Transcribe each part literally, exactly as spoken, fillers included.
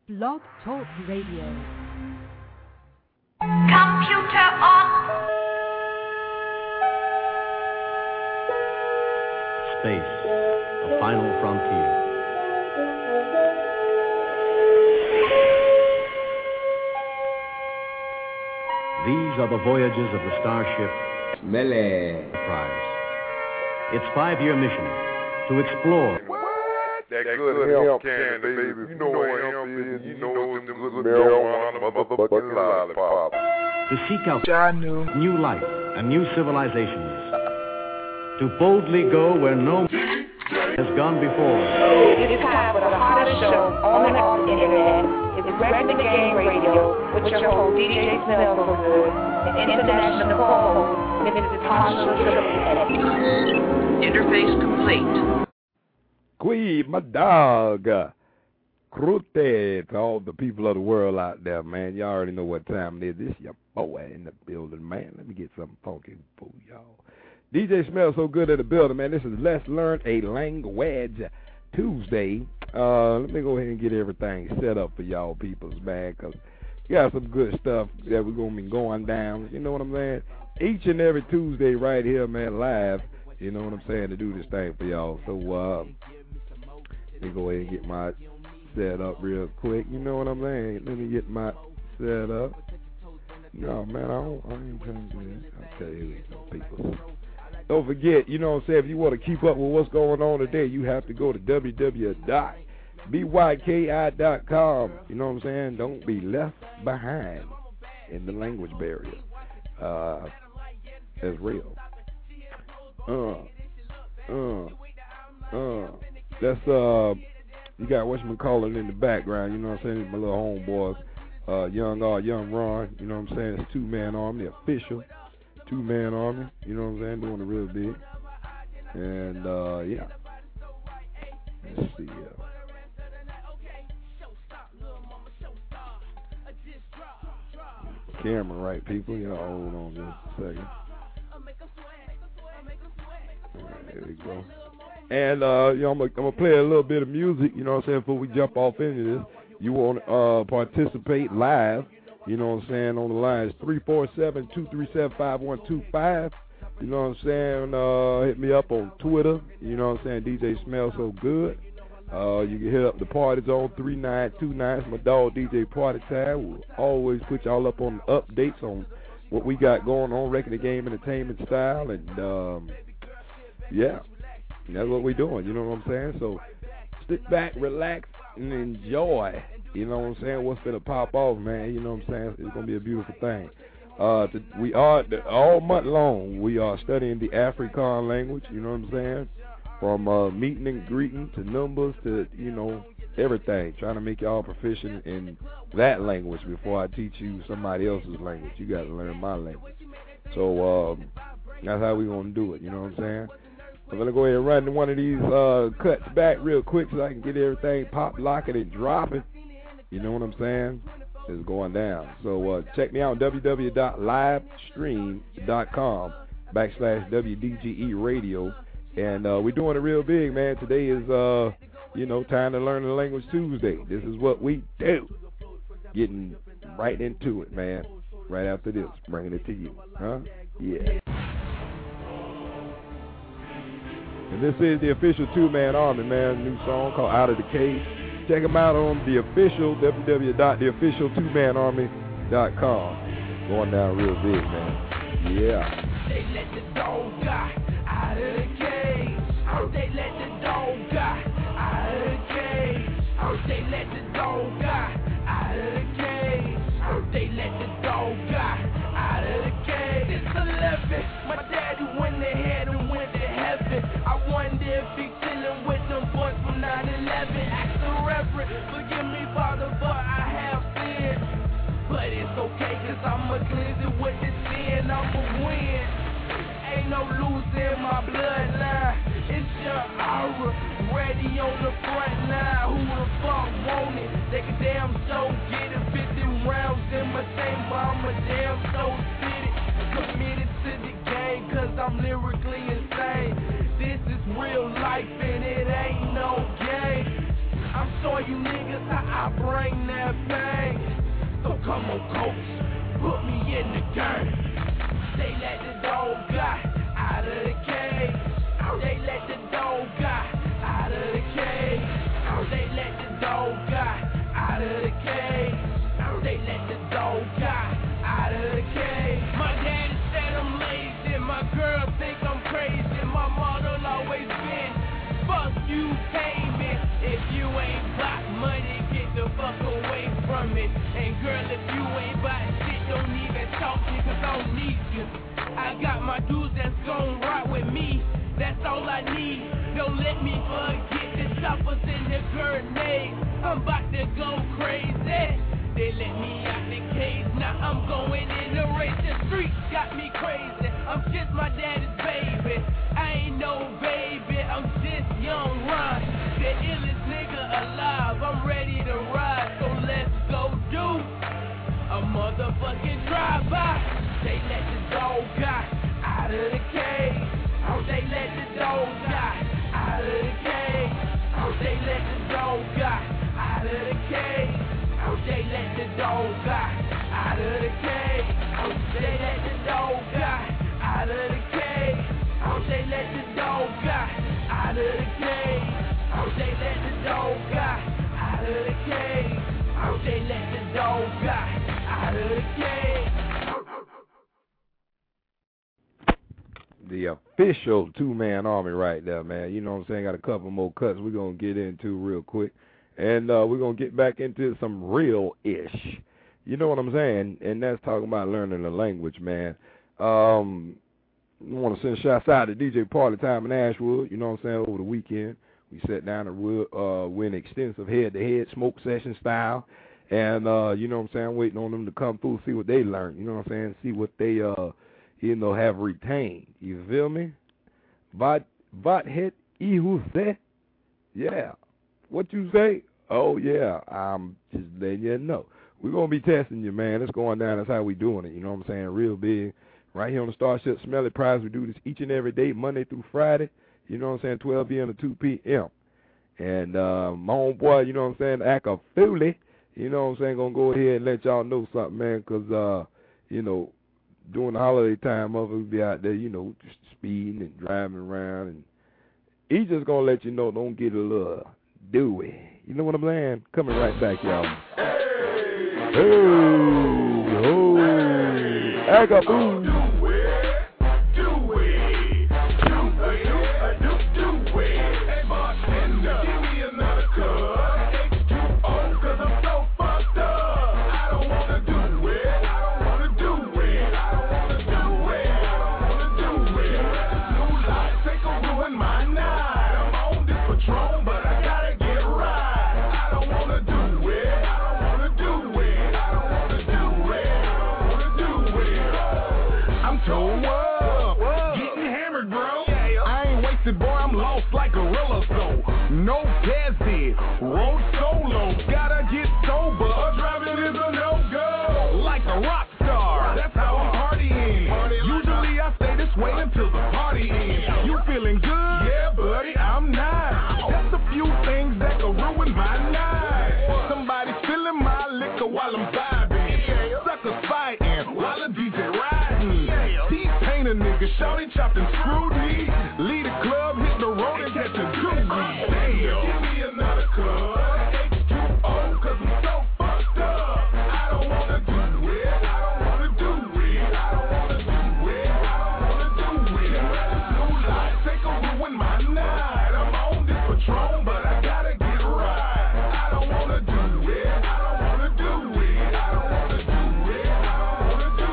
Blog Talk Radio. Computer on. Space, the final frontier. These are the voyages of the starship Mele Prize. Its five-year mission to explore. That, that good, good hemp candy, baby. baby. You know what hemp is. You know it's them good marijuana, motherfucking lollipops. To seek out new life and new civilizations. To boldly go where no has gone before. It is time for the hottest show on and off the internet. It's Wrecking the Game Radio with your host, D J Smell So Good, and international co-host, Missus Tasha Triple. Interface complete. Quee, my dog. Crute to all the people of the world out there, man. Y'all already know what time it is. This your boy in the building, man. Let me get something funky for y'all. D J Smells So Good in the building, man. This is Let's Learn a Language Tuesday. Uh, let me go ahead and get everything set up for y'all peoples, man, because we got some good stuff that we're going to be going down. You know what I'm saying? Each and every Tuesday right here, man, live. You know what I'm saying, to do this thing for y'all. So, uh, let me go ahead and get my set up real quick. You know what I'm saying? Let me get my set up. No, man, I don't, I ain't trying to do this. I'll tell you, people. Don't forget, you know what I'm saying, if you want to keep up with what's going on today, you have to go to w w w dot b y k i dot com. You know what I'm saying? Don't be left behind in the language barrier. Uh, that's real. Uh, uh, uh. That's, uh, you got whatchamacallit in the background, you know what I'm saying? My little homeboys, uh, Young R, Young Ron, you know what I'm saying? It's two-man army, the official two-man army, you know what I'm saying? Doing it real big. And, uh, yeah. Let's see, uh. Camera right, people, you know, hold on just a second. All right, there we go. And, uh, you know, I'm going to play a little bit of music, you know what I'm saying, before we jump off into this. You want to uh, participate live, you know what I'm saying, on the lines three four seven, two three seven, five one two five. You know what I'm saying, uh, hit me up on Twitter, you know what I'm saying, D J Smells So Good. Uh, you can hit up the parties on three nine two nine. It's my dog, D J Party Time. We'll always put y'all up on the updates on what we got going on, Wrecking the Game entertainment style, and, um, yeah. That's what we're doing, you know what I'm saying? So sit back, relax, and enjoy, you know what I'm saying, what's going to pop off, man, you know what I'm saying? It's going to be a beautiful thing. Uh, to, we are, all month long, we are studying the Afrikaans language, you know what I'm saying? From uh, meeting and greeting to numbers to, you know, everything. Trying to make y'all proficient in that language before I teach you somebody else's language. You got to learn my language. So um, that's how we're going to do it, you know what I'm saying? I'm going to go ahead and run one of these uh, cuts back real quick so I can get everything pop, locking, and dropping. You know what I'm saying? It's going down. So uh, check me out, w w w dot livestream dot com backslash W D G E radio. And uh, we're doing it real big, man. Today is, uh, you know, Time to Learn the Language Tuesday. This is what we do. Getting right into it, man. Right after this, bringing it to you. Huh? Yeah. And this is the official two-man army, man. New song called Out of the Cage. Check them out on the official, w w w dot the official two man army dot com. Going down real big, man. Yeah. They let the dog die out of the cage. Oh, they let the dog die out of the cage. Oh, they let the dog die out of the cage. Oh, they let the dog die out of the cage. It's eleven. My daddy went ahead and went to heaven. I wonder if he chillin' with them boys from nine eleven. Ask the reverend, forgive me, Father, but I have sinned. But it's okay, cause I'ma cleanse it with the sin. I'ma win. Ain't no losing my bloodline. It's your aura, ready on the front line. Who the fuck want it? They can damn so get it. fifty rounds in my chamber, I'm a damn so city. Committed to the game, cause I'm lyrically insane. This is real life and it ain't no game. I'm show you niggas how I bring that bang. So come on, coach, put me in the game. They let the dog guy out of the cage. They let the dog guy out of the cage. They let the dog guy out of the cage. They let the dog guy out of the cage. My daddy said I'm lazy. My girl think I'm crazy. My motto always been, fuck you, pay me. If you ain't got money, get the fuck away from it. And girl, if you ain't bought shit, don't even talk to me, cause I don't need you. I got my dudes that's gon' rock with me. That's all I need. Don't let me forget the choppers and the grenades. I'm about to go crazy. They let me out the cage. Now I'm going in the race. The streets got me crazy. I'm just my daddy's baby. I ain't no baby. I'm just young Ron, the illest nigga alive. I'm ready to ride. So let's go do a motherfucking drive-by. They let the dog guy out of the cage. They let the dog guy out of the cage. They let the dog guy out of the cage. They let the dog guy out of the cage. They let the dog guy out of the cage. They let the dog guy out of the cage. They let the dog guy out of the cage. They let the dog guy out of the cage. The official two-man army right there, man. You know what I'm saying? Got a couple more cuts we're going to get into real quick. And uh, we're going to get back into some real-ish. You know what I'm saying? And that's talking about learning the language, man. Um, I want to send shots out to D J Party Time in Ashwood, you know what I'm saying, over the weekend. We sat down and uh, went extensive head-to-head smoke session style. And, uh, you know what I'm saying, waiting on them to come through, see what they learned. You know what I'm saying? See what they, uh, you know, have retained. You feel me? Vat, vat het ihu say? Yeah. What you say? Oh, yeah. I'm just letting you know. We're going to be testing you, man. It's going down. That's how we doing it. You know what I'm saying? Real big. Right here on the Starship Smelly Prize. We do this each and every day, Monday through Friday. You know what I'm saying? twelve p.m. to two p.m. And uh, my homeboy, you know what I'm saying, act a foolie. You know what I'm saying? Going to go ahead and let y'all know something, man, because, uh, you know, during the holiday time, motherfuckers be out there, you know, just speeding and driving around. And he's just going to let you know, don't get a little dewy. You know what I'm saying? Coming right back, y'all. Hey, oh, act a fool. No Desi, road solo, gotta get sober. Driving is a no-go, like a rock star. That's how I'm partying. Usually I stay this way until the party ends. You feeling good? Yeah, buddy, I'm not. That's a few things that could ruin my night. Somebody spilling my liquor while I'm vibing. Suckers fighting while the D J riding. T-Pain a nigga, shawty chopped and screwed me. Lead the club, hit the road and catch a good me. Give me another cut. H two O, cause I'm so fucked up. I don't wanna do it. I don't wanna do it. I don't wanna do it. I don't wanna do it. New life, take a ruin my night. I'm on this Patron, but I gotta get right. I don't wanna do it. I don't wanna do it. I don't wanna do it. I don't wanna do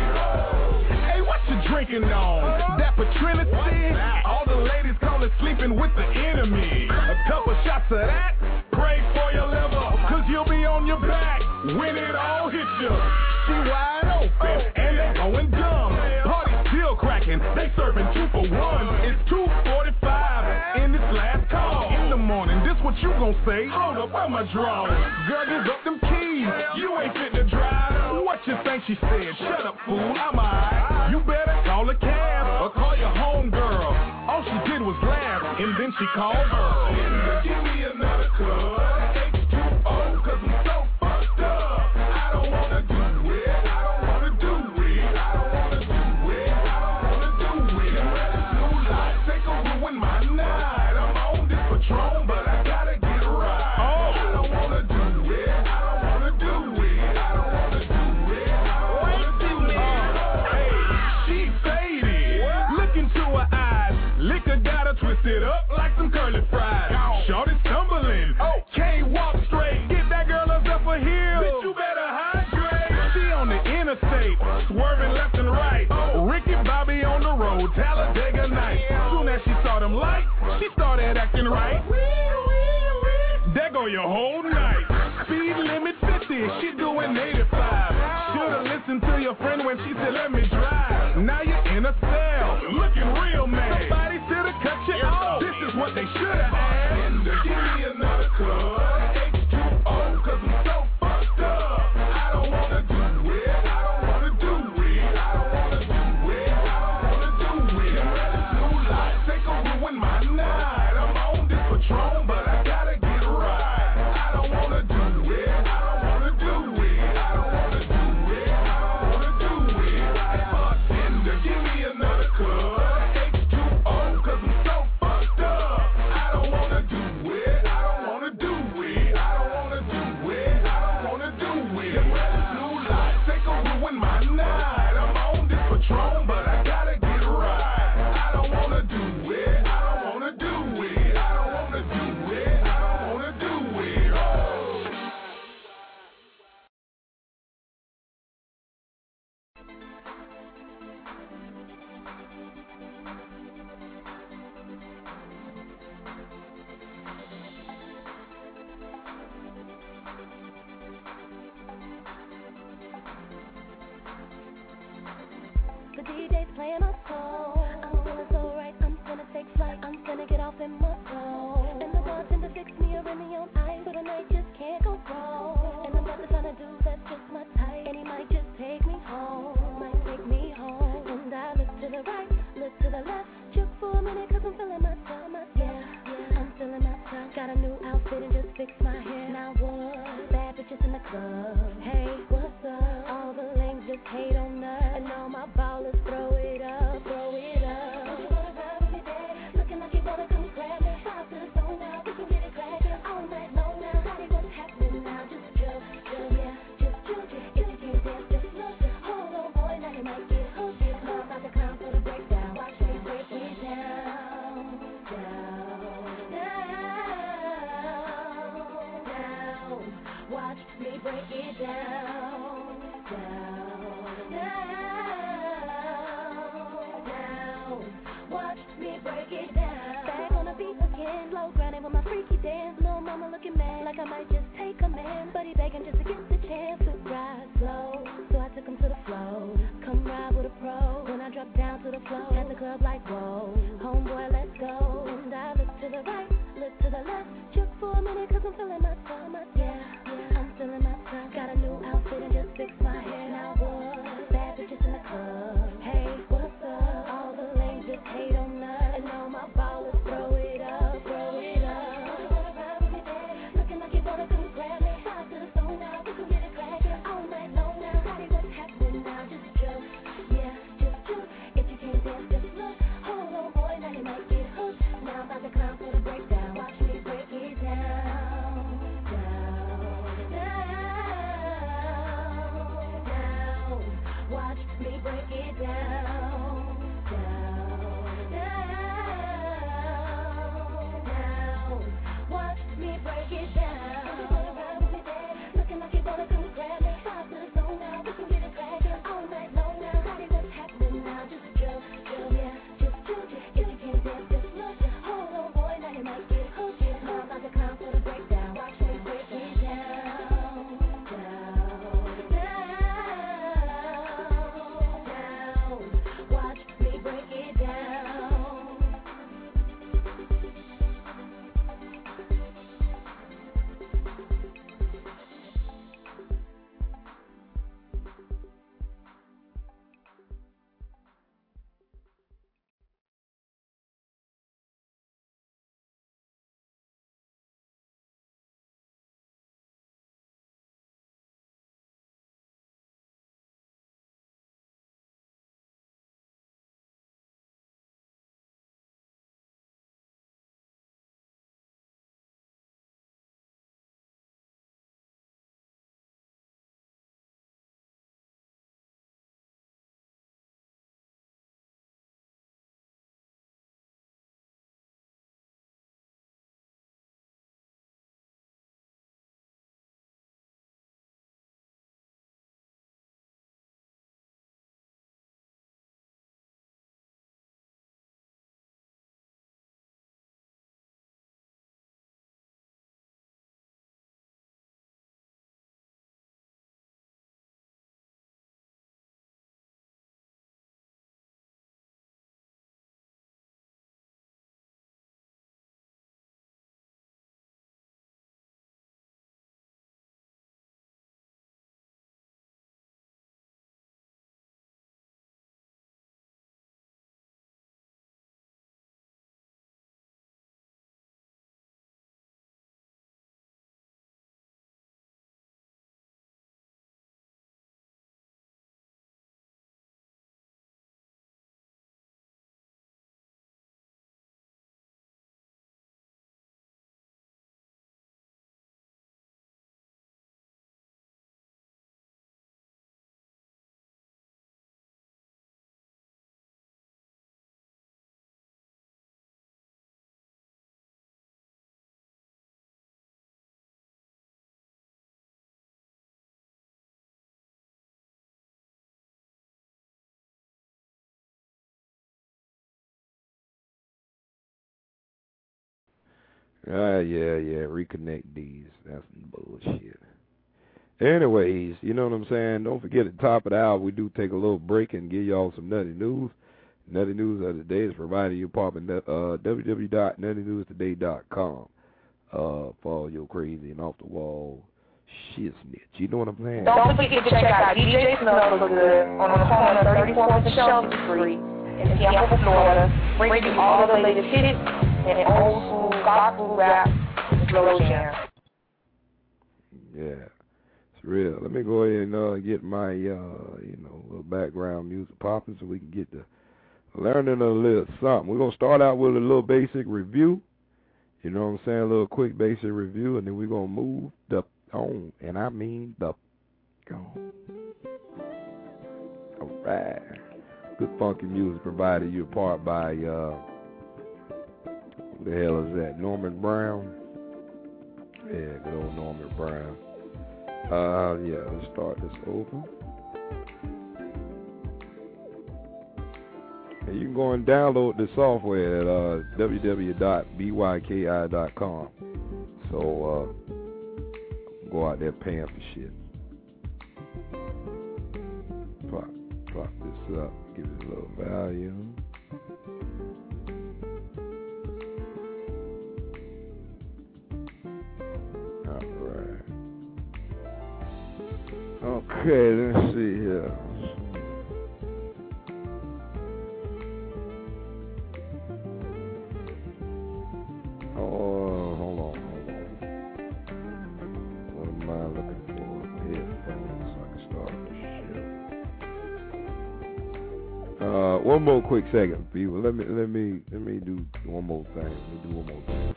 it. Hey, what you drinking on? That Patrinity? All the ladies call it sleeping with the enemy. A couple shots of that, pray for your liver, cause you'll be on your back when it all hits you. She wide open, and they going dumb. Party still cracking, they serving two for one. It's two forty-five in this last call. In the morning, this what you gon' say? Hold up, where my draw? Girl, give up them keys, you ain't fit to drive. What you think she said? Shut up, fool, I'm alright. You better call a cab, or call your home girl. All she did was laugh, and then she called her. Give me another cut. sixty, she doing eighty-five. Should've listened to your friend when she said, let me drive. Now you're in a cell, looking real mad. Somebody should've cut you off. This is what they should've had. Give me another club. H two O, cause I'm so fucked up. I don't wanna do it. I don't wanna do it. I don't wanna do it. I don't wanna do it. This new life, they gon' ruin my night. I'm on this Patron, but I gotta get right. I don't wanna do it. I don't wanna do it. I don't wanna do it. I don't wanna do it. Bartender, give me another club. H two O, cause I'm so fucked up. I don't wanna do it. I don't wanna do it. I don't wanna do it. I don't wanna do it. This new life, they gon' ruin my night. I'm on this Patron, but I gotta get right. I don't wanna do it. I don't wanna do it. I don't wanna do it. I don't wanna do it. Oh. The D J's playing my song. I'm feeling so right, I'm gonna take flight. I'm gonna get off in my zone. And the bartender fix me a Remy on ice, so the night just can't go wrong. And I'm about to find a dude that's just my type, and he might just take me home, might take me home. And I look to the right, look to the left, just for a minute, cause I'm feeling myself, myself. Yeah, yeah, I'm feeling myself. Got a new outfit and just fixed my hair. Now what? Bad bitches in the club. Hey, what's up? All the lames just hate on us, and all my ballers throw it up, throw it up. Don't you wanna ride with me, dad? Looking like you wanna come grab me. Five to the zone now, we can get it crackin' all night long now. Daddy, what's happening now? Just chill, chill, yeah, just chill. If you can't dance, just look. Hold on, boy, now you might get hooked. I'm about to come for the breakdown. Watch me break it down, down, down, down. Watch me break it down, down, down. Watch me break it down. Back on the beat again, low grinding with my freaky dance. Little mama looking mad, like I might just take a man, but he begging just to get the chance to ride slow. So I took him to the flow. Come ride with a pro. When I drop down to the floor, at the club like whoa, homeboy, let's go. And I look to the right, look to the left, just for a minute, cause I'm feeling myself, myself. Yeah, yeah, I'm feeling myself. Got a new outfit and Ah, uh, yeah, yeah. Reconnect these. That's some bullshit. Anyways, you know what I'm saying? Don't forget at the top of the hour, we do take a little break and give y'all some nutty news. Nutty news of the day is provided you popping uh, w w w dot nutty news today dot com uh, for all your crazy and off the wall shit snitch. You know what I'm saying? Don't forget to check out D J Smell So Good on the corner of thirty-fourth and Shelby Street in Tampa, Florida, bringing you all the latest hits and old school gospel rap and slow jam. Yeah. Real. Let me go ahead and uh, get my, uh, you know, little background music popping so we can get to learning a little something. We're going to start out with a little basic review. You know what I'm saying? A little quick basic review, and then we're going to move the on. And I mean the on. All right. Good funky music provided you apart by, uh, who the hell is that? Norman Brown? Yeah, good old Norman Brown. Uh, yeah, let's start this over. And you can go and download the software at uh, w w w dot b y k i dot com. So, uh, go out there paying for shit. Pop, pop this up, give it a little volume. Okay, let's see here. Oh, hold on, hold on. What am I looking for? Headphones, so I can start this shit. Uh, one more quick second, people. Let me, let me, let me do one more thing. Let me do one more thing.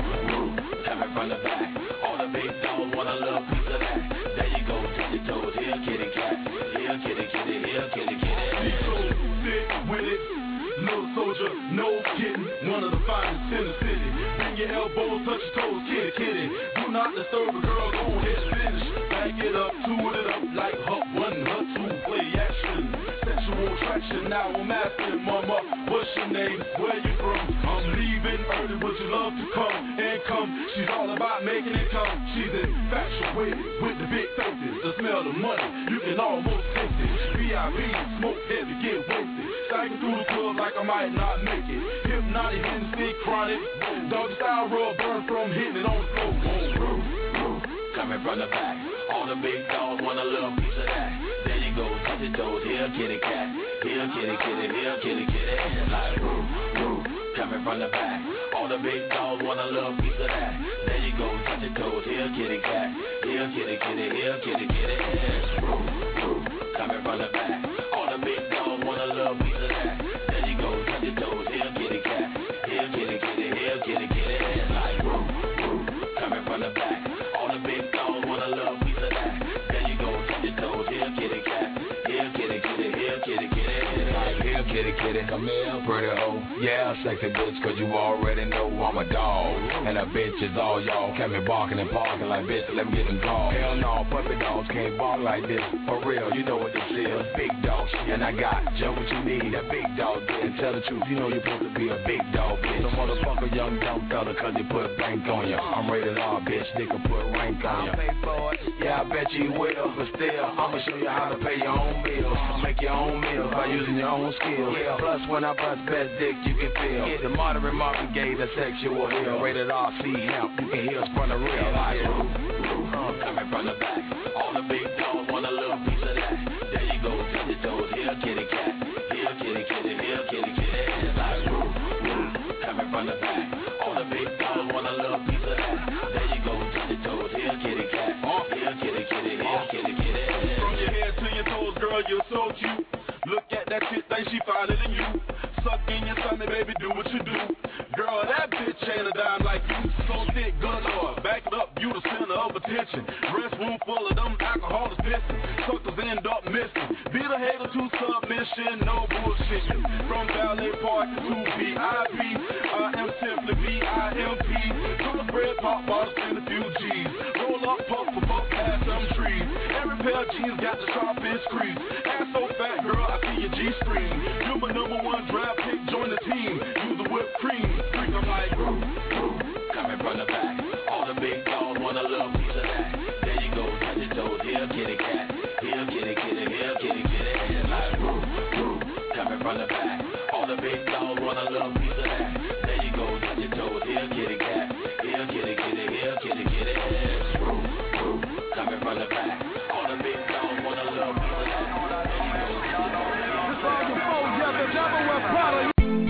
Coming from the back, all the big dogs want a little piece of that. There you go, touch your toes, here, kitty cat. Here, kitty, kitty, here, kitty, kitty. Be so sick with it. No soldier, no kidding. One of the finest in the city. Bring your elbows, touch your toes, kitty, kitty. Do not disturb a girl, go ahead, finish. Back it up, toot it up like hut one, hut two, play action. Sexual attraction, now I'm asking, mama, what's your name, where you from? I'm leaving early, would you love to come and come? She's all about making it come. She's infatuated with the big faces. The smell of money, you can almost taste it. V I P, smoke heavy, get wasted. Cycling through the club like I might not make it. Hypnotic, Hennessy, chronic. Dog style rub, burn from hitting it on the floor. Coming from the back, all the big dogs want a little piece of that. There you go, touch your toes, here, kitty cat. Here, kitty, kitty, here, kitty, kitty. Like woo, woo. Coming from the back, all the big dogs want a little piece of that. There you go, touch your toes, here, kitty cat. Here, kitty, kitty, here, kitty, kitty. Woo, woo. Coming from the back, all the big dogs want a little piece of that. There you go, touch your toes, here, kitty cat. Here, kitty, kitty, here, kitty, kitty. Like woo, woo. Coming from the back, all the big dogs want a little piece of that. There you go, touch your toes, here, kitty cat. Here, kitty, kitty, here, kitty, kitty. Like here, kitty, kitty, come here, pretty hoe. Yeah, sexy bitch, cause you already know I'm a dog. And a bitch is all y'all. Kept me barking and barking like bitch, let me get them draws. Hell no, puppy dogs can't bark like this. For real, you know what this is. Big dog shit. And I got just what you need, a big dog bitch. Tell the truth, you know you're supposed to be a big dog bitch. Some motherfucker young dumb fella cause you put blank on you. I'm rated R, bitch, nigga put rank on you. Yeah, I bet you will, but still, I'ma show you how to pay your own bills. Make your own meals by using your own skills. Yeah. Plus when I bust best dick, you can feel. The moderate market gave the sexual hill. Rated R, C, hemp, you can hear us from the real life. I'm coming from the back. All the big dogs want a little piece of that. There you go, touch your toes, here, kitty cat. Here, kitty, kitty, here, kitty, kitty. Like woo, woo. Coming from the back. All the big dogs want a little piece of that. There you go, touch your toes, here, kitty cat. Here, kitty, kitty, here, kitty, kitty. From your head to your toes, girl, you're so cute. Look at that shit, think she finer than you. Suck in your tummy, baby, do what you do. Girl, that bitch ain't a dime like you. So thick, good lord, back it up, you the center of attention. Restroom full of them alcoholics pissing. Suckers end up missing. Beat a hater to submission, no bullshit. From Ballet Park to V I P, I am simply V I M P. Two bread, pop bottles, and a few G's. Roll up, puff, puff, puff, past some trees. Every pair of jeans got the sharpest crease. Ass so fat, girl, I see your G-string. You're my number one draft pick, join the team. Use the whipped cream. Freak, I'm like, woo, woo. Coming from the here, kitty cat. Here, kitty, kitty, here, kitty, kitty. And like, woo, woo, coming from the back. All the big dogs want a little piece of that. There you go, touch your toes. Here, kitty cat. Here, kitty, kitty, here, kitty, kitty. Woo, woo, coming from the back. All the big dogs want a little piece of that. There you go, touch your toes. It's all the foes, yeah, the devil will follow you.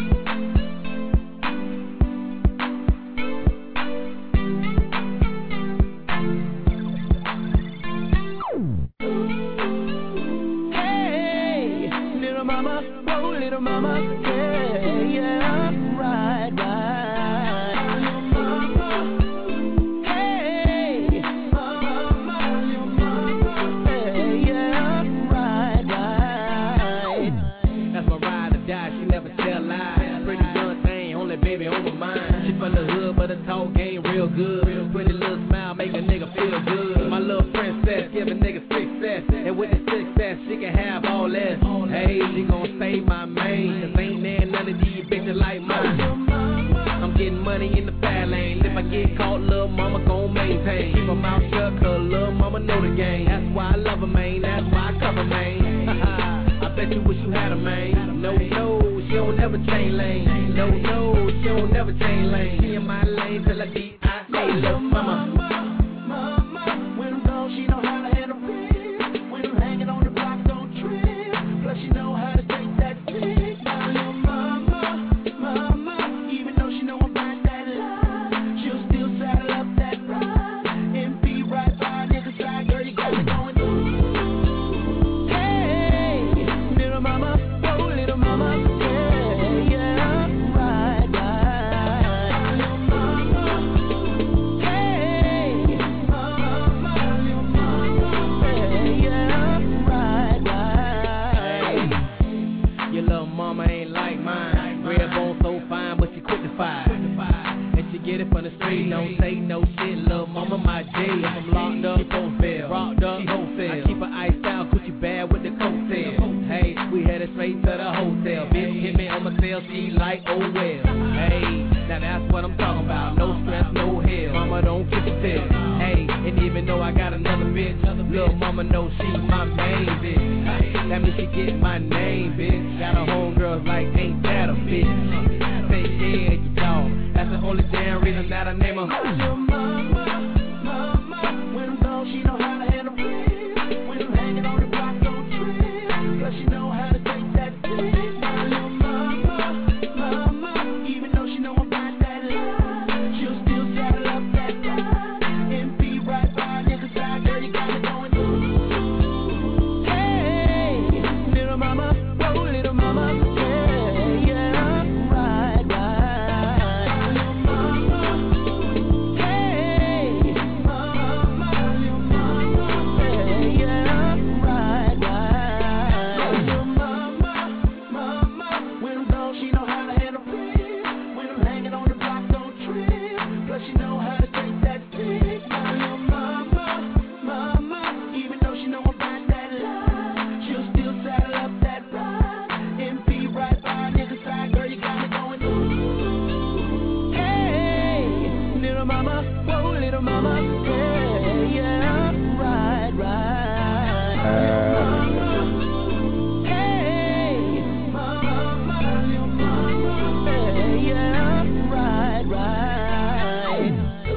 Mama, yeah, yeah, right, right. Your mama, hey, mama, your mama, hey, yeah, right, right. That's my ride or die, she never tell lies. Pretty young thing, only baby on my mind. She from the hood, but her talk game real good. Pretty little smile, make a nigga feel good. My little princess, give a nigga success. And with the success, she can have all that. Hey, she gon' save my main. Cause ain't there none of these bitches like mine. I'm getting money in the fast lane. If I get caught, little mama gon' maintain. Keep her mouth shut, cause little mama know the game. That's why I love her, man. That's why I cover, man. I bet you wish you had a man. No, no, she don't never change lane. No, no, she don't never change lane. She in my lane till I D I A, little mama. Mama, when I'm gone, she know how to handle it. When I'm hanging on the block, don't trip. Plus, she know how to take that dick. Now, your mama, mama, even though she know I'm about that lie, she'll still saddle up that ride. M P right by nigga side, girl, you got me going through. Hey, little mama, oh, little mama, yeah, yeah, right, right. Your mama, hey, mama, your mama, yeah, yeah, right, right. Your little mama ain't like mine. Red bone so fine, but she quick to fire. And she get it from the street, don't take no shit. Little mama my J, if I'm locked up, she post bail. Rocked up, she wholesale. I keep her iced out, Gucci bad with the coattail. Hey, we headed straight to the hotel. Bitch hit me on my cell, she like, oh well. Hey, now that's what I'm talking about. No stress, no hell. Mama don't kiss a tail. Hey, and even though I got another bitch, little mama know she my main bitch. That means she get my name, bitch. Got her homegirls like, ain't that a bitch? Say yeah, you dog. That's the only damn reason that I name her. Your mama, mama, when I'm gone, she know how to handle it. When I'm hanging on the block, don't trip. Plus she know how to take that dick. Now your mama, mama, even though she know I'm about that lie, she'll still saddle up that ride. M P right by nigga side, girl, you got me going through. Hey, little mama, oh, little mama, yeah, yeah, right, right. Your mama, hey, mama, your mama, yeah, yeah, right, right. Your mama, mama, when I'm gone, she know how to handle it. When I'm hanging on the block, don't trip. Plus she know how to take that dick. Now your mama, mama, even though she know I'm about that lie, she'll still saddle up that ride. M P right by nigga side, girl, you got me going through. Hey, little mama, whoa, little mama, yeah, yeah, right, right. Mama, hey, mama, your mama, yeah, yeah, right, right.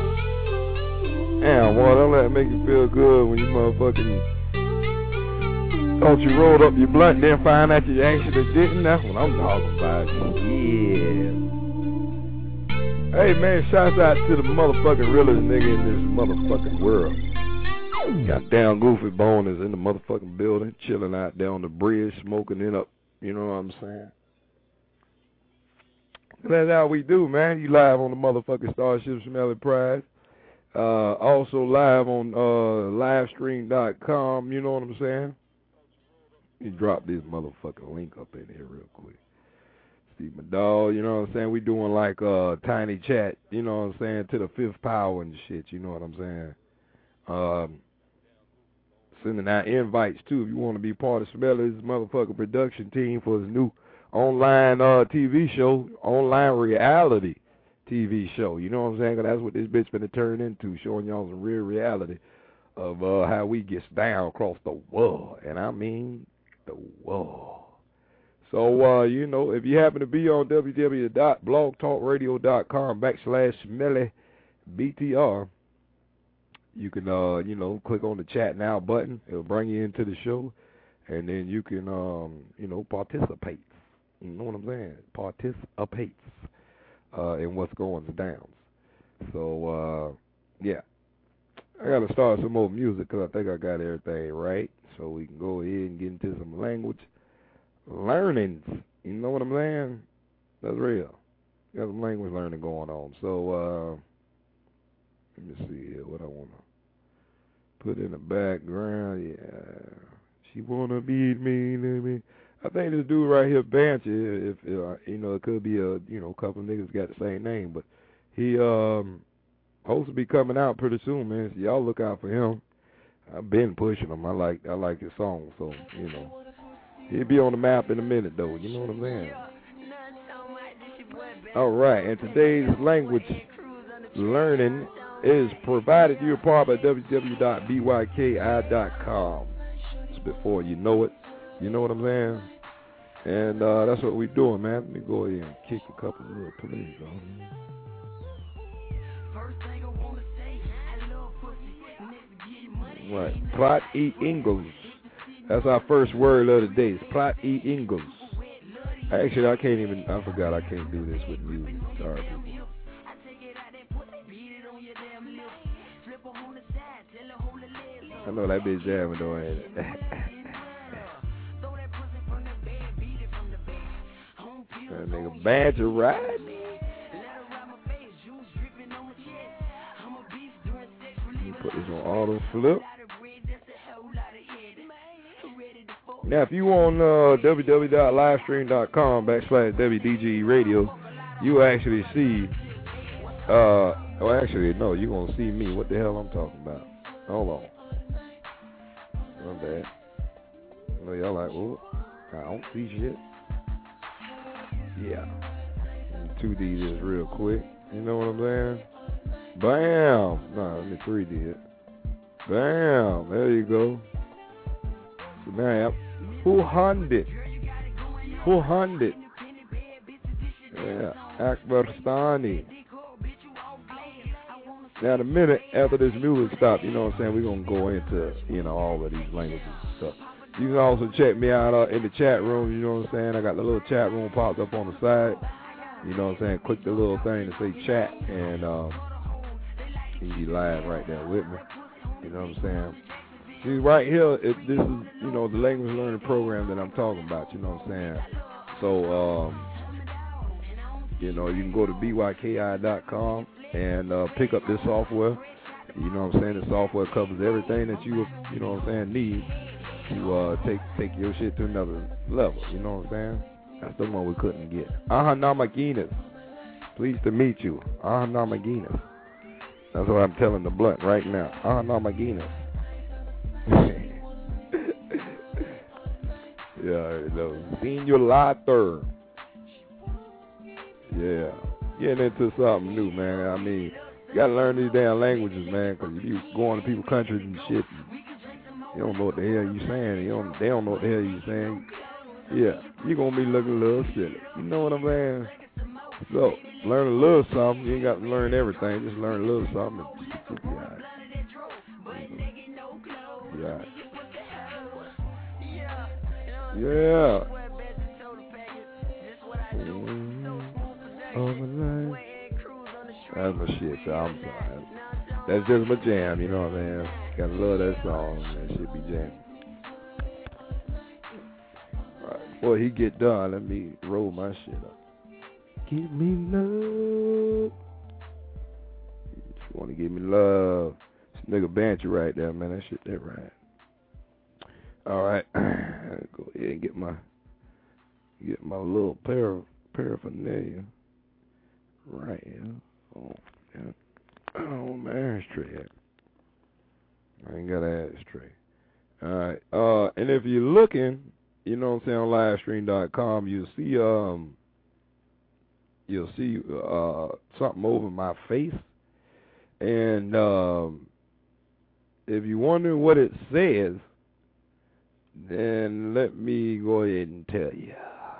Damn, boy, don't let it make you feel good when you motherfucking thought you rolled up your blunt and then find out you actually didn't. That's what I'm talking about. Yeah. Hey, man, shouts out to the motherfucking realest nigga in this motherfucking world. Goddamn Goofy Bone is in the motherfucking building, chilling out there on the bridge, smoking it up. You know what I'm saying? That's how we do, man. You live on the motherfucking Starship Smelly Prize. Uh, also live on uh, livestream dot com, you know what I'm saying? You drop this motherfucking link up in here real quick. Steve Madall, you know what I'm saying? We doing like uh, tiny chat, you know what I'm saying, to the fifth power and shit, you know what I'm saying? Um, sending out invites too if you want to be part of Smelly's motherfucking production team for his new online uh, T V show, online reality T V show. You know what I'm saying? 'Cause that's what this bitch finna turn into, showing y'all some real reality of uh, how we gets down across the world, and I mean the world. So, uh, you know, if you happen to be on w w w dot blog talk radio dot com backslash Smelly B T R, you can, uh, you know, click on the chat now button. It'll bring you into the show, and then you can, um, you know, participate. You know what I'm saying? Participates uh, in what's going down. So, uh, yeah. I got to start some more music because I think I got everything right. So we can go ahead and get into some language learnings. You know what I'm saying? That's real. Got some language learning going on. So, uh, let me see here what I want to put in the background. Yeah. She want to beat me, me. I think this dude right here, Banshee, if, if uh, you know, it could be a, you know, a couple of niggas got the same name, but he, um, supposed to be coming out pretty soon, man. So y'all look out for him. I've been pushing him. I like I like his song, so you know he'll be on the map in a minute, though. You know what I'm saying? All right, and today's language learning is provided to you part by w w w dot b y k i dot com. It's before you know it. You know what I'm saying? And uh, that's what we're doing, man. Let me go ahead and kick a couple of little plays on. Right. Plot e Ingles. That's our first word of the day. It's plot e Ingles. Actually, I can't even, I forgot I can't do this with music. Sorry, people. I know that bitch jamming though, ain't it? That nigga Badger ride. Put this on auto flip. Now, if you on uh, w w w dot livestream dot com backslash W D G E radio, you actually see, uh, well, actually, no, you're going to see me. What the hell I'm talking about? Hold on. Not bad. I know y'all like, well, I don't see shit. Yeah. two D this real quick. You know what I'm saying? Bam! No, let me three D it. Bam! There you go. So now, who hundred? Who hundred? Yeah, Akbarstani. Now, in a minute after this music stops, you know what I'm saying, we're going to go into, you know, all of these languages and stuff. You can also check me out uh, in the chat room, you know what I'm saying. I got the little chat room popped up on the side. You know what I'm saying? Click the little thing to say chat, and um, you can be live right there with me. You know what I'm saying? See, right here, it, this is, you know, the language learning program that I'm talking about. You know what I'm saying? So, um, you know, you can go to b y k i dot com and uh, pick up this software. You know what I'm saying? The software covers everything that you, you know what I'm saying, need to uh, take take your shit to another level. You know what I'm saying? That's the one we couldn't get. Ahanamaginas. Pleased to meet you. Ahanamaginas. That's what I'm telling the blunt right now. Ahanamaginas. Yeah, you know. Senior Later. Yeah. Getting into something new, man. I mean, you gotta learn these damn languages, man, because if you go into people's countries and shit, you don't know what the hell you saying. You don't, they don't know what the hell you saying. Yeah, you're going to be looking a little silly. You know what I'm saying? So, learn a little something. You ain't got to learn everything. Just learn a little something. And be all right. Be all right. Yeah. Mm-hmm. That's my shit, so I'm sorry. That's just my jam, you know what I'm saying? Gotta love that song. That shit be jamming. Before he get done, let me roll my shit up. Give me love. If you want to give me love, this nigga Banshee right there, man. That shit that right. All right, go ahead and get my get my little para, paraphernalia right here. Oh, yeah. Oh, my ashtray. I ain't got an ashtray. All right, uh, and if you're looking, you know what I'm saying, on livestream dot com, you'll see um you'll see uh something over my face, and um if you wonder what it says, then let me go ahead and tell you.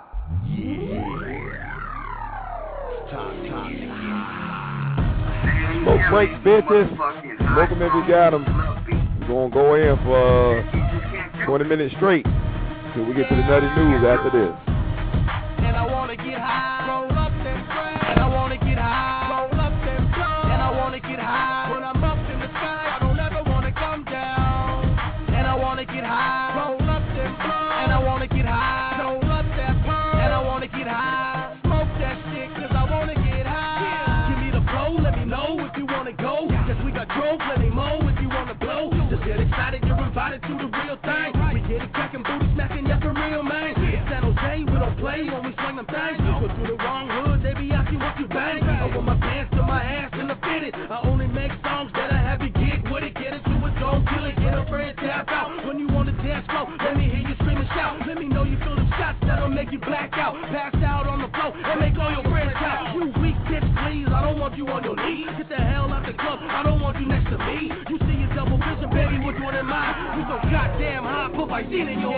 Smoke break bitches. Smoke them if you got them. We're going to go in for uh, twenty minutes straight till we get to the nutty news after this. And I want to get high, roll up and spray. And I want to get high, roll up and spray. And I want to get high. When I'm up in the sky, I don't ever want to come down. And I want to get high, roll up and spray. And I want to get high, roll up that perm. And I want to get high, smoke that shit, cause I want to get high. Give me the flow, let me know if you want to go. Cause we got drove, let me mow if you want to blow. Just get excited, you're invited to the real thing. We get it cracking, booty smacking, yes, for real, man. It's San Jose, we don't play when we swing them things. Go through the wrong hood, they be asking what you bang. I want my pants to my ass in the fitted. I only make songs that I have you get with it. Get into it, don't kill it, get a friend, tap out. When you on the dance floor, let me hear you scream and shout. Let me know you feel the shots that'll make you black out. Pass out on the floor and make all your friends shout. You weak bitch, please, I don't want you on your knees. Get the hell out the club, I don't want you next to me. You see your double vision, baby, which one am I? You so goddamn high, put my shit in your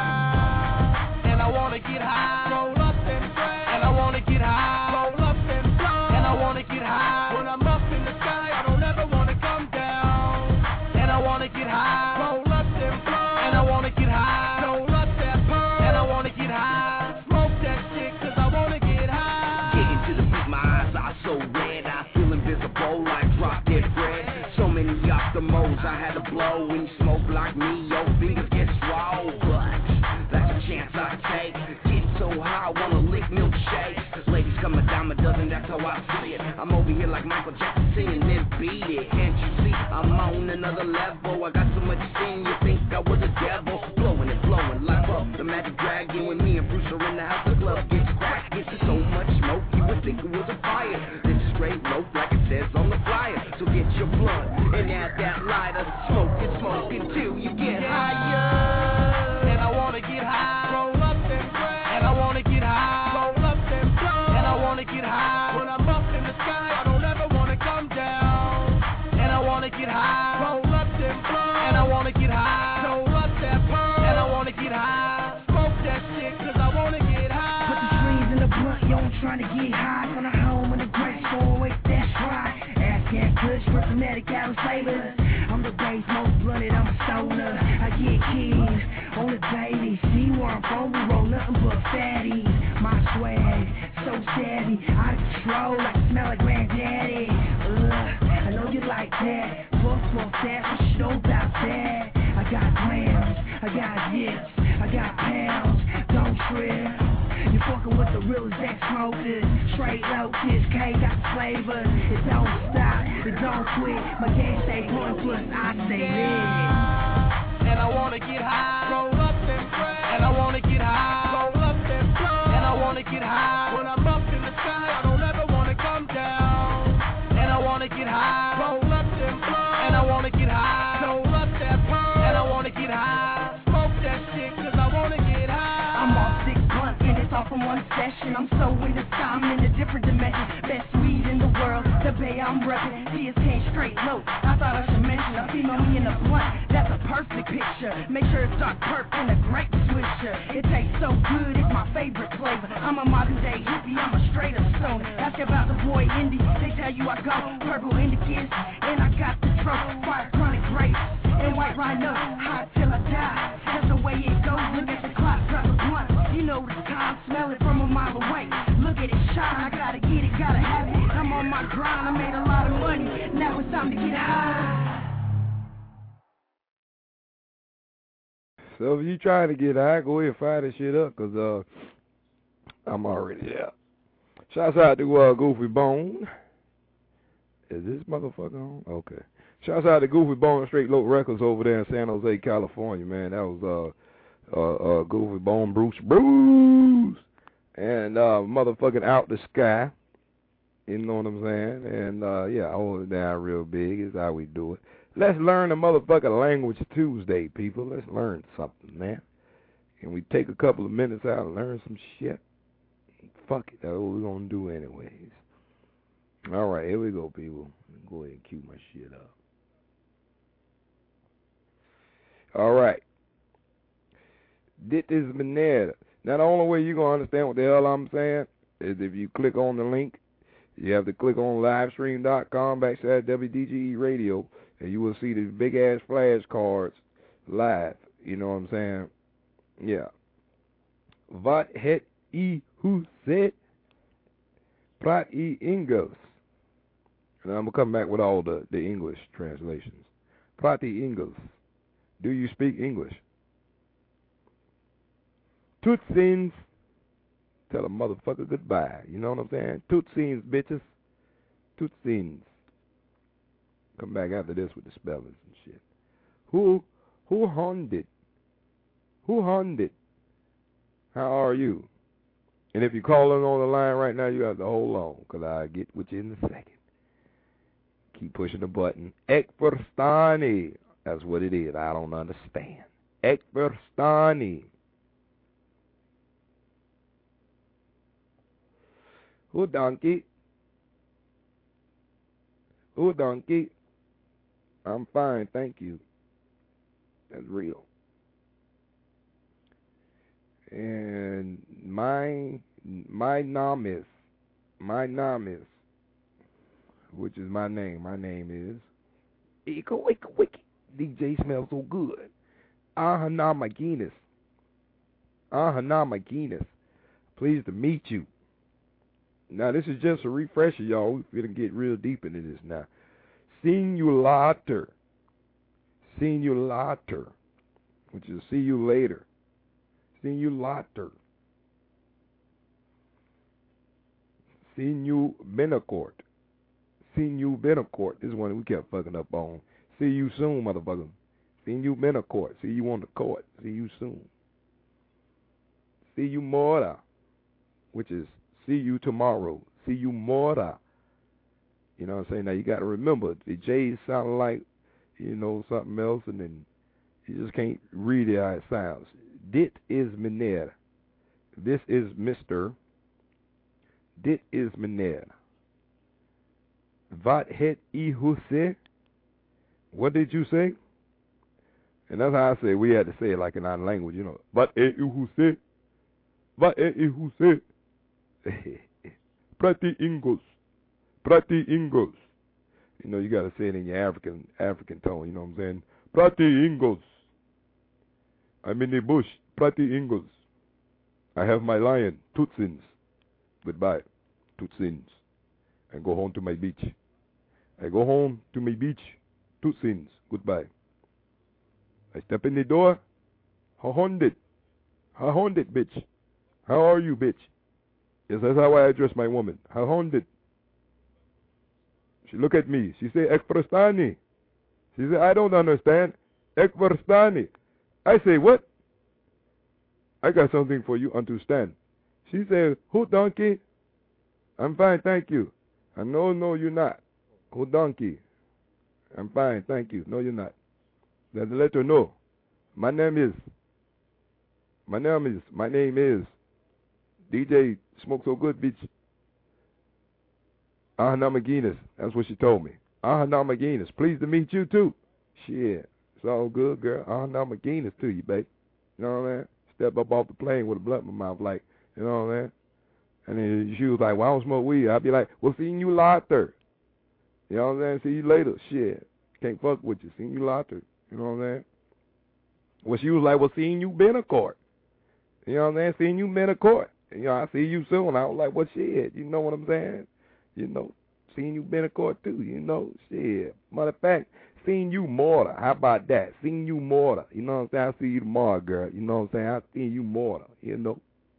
eyes. And I wanna get high, roll up and spray. And I wanna get high, roll up and blow. And I wanna get high, when I'm up in the sky, I don't ever wanna come down. And I wanna get high, roll up and blow. And I wanna get high, roll up that perm. And I wanna get high, smoke that shit, cause I wanna get high. Getting to the beat, my eyes are so red, I feel invisible like drop dead bread. So many optimals I had to blow. When you smoke like me, your fingers get swole. But that's a chance I take. Get so high, I wanna lick milkshakes. Ladies come a dime a dozen, that's how I see it. I'm over here like Michael Jackson singing, then beat it. Can't you see, I'm on another level. I got so much sin, you think I was a devil. Blowing and blowing like up the Magic Dragon. When me and Bruce are in the house, the club gets cracked. It's so much smoke, you would think it was a fire. This is straight rope like it says on the flyer. So get your blood and add that lighter. Smoke it, smoke until you get higher. And I wanna get high, roll up and spray. And I wanna get high, roll up and blow. And I wanna get high, when I'm up in the sky, I don't ever wanna come down. And I wanna get high, roll up and blow. And I wanna get high, roll up that perm. And I wanna get high, smoke that shit, cause I wanna get high. Put the strings in the blunt, yo, I'm trying to get high. From the home in the great store, wait, that's right. Afghan Kush, prismatic out flavors. I'm the base, most blunted, I'm a stoner. I get keys on the daily. See where I'm from, we roll nothing but fatties. My swag, so savvy, out of control, like smell like granddaddy. Ugh, I know you like that. Fuck, fuck that, what you know about that? I got grams, I got zips, I got pounds, don't trip. You fucking with the realest that smokers. Straight low, kiss K got flavor. It don't stop, it don't quit. My game stay point plus I stay lit. And I wanna get high, roll up and spray. And I wanna get high, roll up and blow. And I wanna get high, when I'm up in the sky, I don't ever wanna come down. And I wanna get high, roll up and blow. And I wanna get high, roll up that perm. And I wanna get high, smoke that shit, cause I wanna get high. I'm off six blunts and it's all from one session. I'm so in the time in a different dimension. Best weed in the world, the bay I'm reppin'. T S K straight low, I thought I should mention. A female me in a blunt, that's a perfect picture. Make sure it's dark perp and a great swisher. It tastes so good, it's my favorite flavor. I'm a modern day hippie, I'm a straight up stoner. Ask about the boy Indy, they tell you I go purple indicus, and I got the trophy. Fire chronic grapes and white rhino, hot till I die. That's the way it goes, look at the clock, drop the blunt. You know the time, smell it from a mile away. Look at it shine, I gotta get it, gotta have it. I'm on my grind, I made a lot of money. Now it's time to get high. So if you trying to get high, go ahead and fire this shit up, cause uh, I'm already there. Shouts out to uh, Goofy Bone. Is this motherfucker on? Okay. Shouts out to Goofy Bone Straight Low Records over there in San Jose, California, man. That was uh, uh, uh, Goofy Bone Bruce Bruce. And uh, motherfucking Out the Sky. You know what I'm saying? And uh, yeah, hold it down real big is how we do it. Let's learn the motherfucking language Tuesday, people. Let's learn something, man. Can we take a couple of minutes out and learn some shit? Fuck it, that's what we're going to do anyways. All right, here we go, people. Go ahead and cue my shit up. All right. This is Manera. Now, the only way you're going to understand what the hell I'm saying is if you click on the link. You have to click on livestream.com backslash W D G E radio, and you will see the big-ass flashcards live. You know what I'm saying? Yeah. Wat het I gezegd? Praat I Engels? And I'm going to come back with all the, the English translations. Praat I Engels? Do you speak English? Tot ziens. Tell a motherfucker goodbye. You know what I'm saying? Tot ziens, bitches. Tot ziens. Come back after this with the spellings and shit. Who, who hundred? Who hundred? How are you? And if you're calling on the line right now, you have to hold on, because I'll get with you in a second. Keep pushing the button. Ek verstani. That's what it is. I don't understand. Ek verstani. Who donkey? Who donkey? I'm fine, thank you. That's real. And my my name is my name is, which is my name. My name is Iko Wiki Wiki. D J smells so good. Ahana McGuinness. Ahana McGuinness. Pleased to meet you. Now, this is just a refresher, y'all. We're going to get real deep into this now. Seen you later. Seen you later, which is see you later. Seen you later. Seen you Benacourt. Seen you Benacourt. This is one we kept fucking up on. See you soon, motherfucker. Seen you Benacourt. See you on the court. See you soon. See you Mora, which is see you tomorrow. See you Mora. You know what I'm saying? Now, you got to remember, the J's sound like, you know, something else, and then you just can't read it how it sounds. Dit is meneer. This is Mister Dit is meneer. Wat het I gezegd? What did you say? And that's how I say, we had to say it like in our language, you know. Wat het I gezegd? Wat het I gezegd? Prati Ingles. Prati Ingles. You know, you got to say it in your African African tone, you know what I'm saying? Prati Ingles. I'm in the bush. Prati Ingles. I have my lion. Tutsins. Goodbye. Tutsins. I go home to my beach. I go home to my beach. Tutsins. Goodbye. I step in the door. How hundred? How hundred, bitch? How are you, bitch? Yes, that's how I address my woman. How hundred? She look at me. She say, Ek verstani. She say, I don't understand. Ek verstani. I say, what? I got something for you understand. She said, who donkey? I'm fine, thank you. I no, no, you're not. Who donkey? I'm fine, thank you. No, you're not. Then let her know. My name is. My name is. My name is. D J Smoke So Good, bitch. Ahana McGuinness. That's what she told me. Ahana McGuinness. Pleased to meet you, too. Shit. It's all good, girl. Ahana McGuinness to you, babe. You know what I'm saying? Step up off the plane with a blunt in my mouth, like, you know what I'm saying? And then she was like, well, I don't smoke weed. I'd be like, well, seeing you later. You know what I'm saying? See you later. Shit. Can't fuck with you. Seeing you later. You know what I'm saying? Well, she was like, well, seeing you been a court. You know what I'm saying? Seeing you been a court. You know, I see you soon. I was like, well, shit. You know what I'm saying? You know, seeing you been a court, too. You know, shit. Matter of fact, seeing you more. How about that? Seeing you more. You know what I'm saying? I see you tomorrow, girl. You know what I'm saying? I see you more. You know?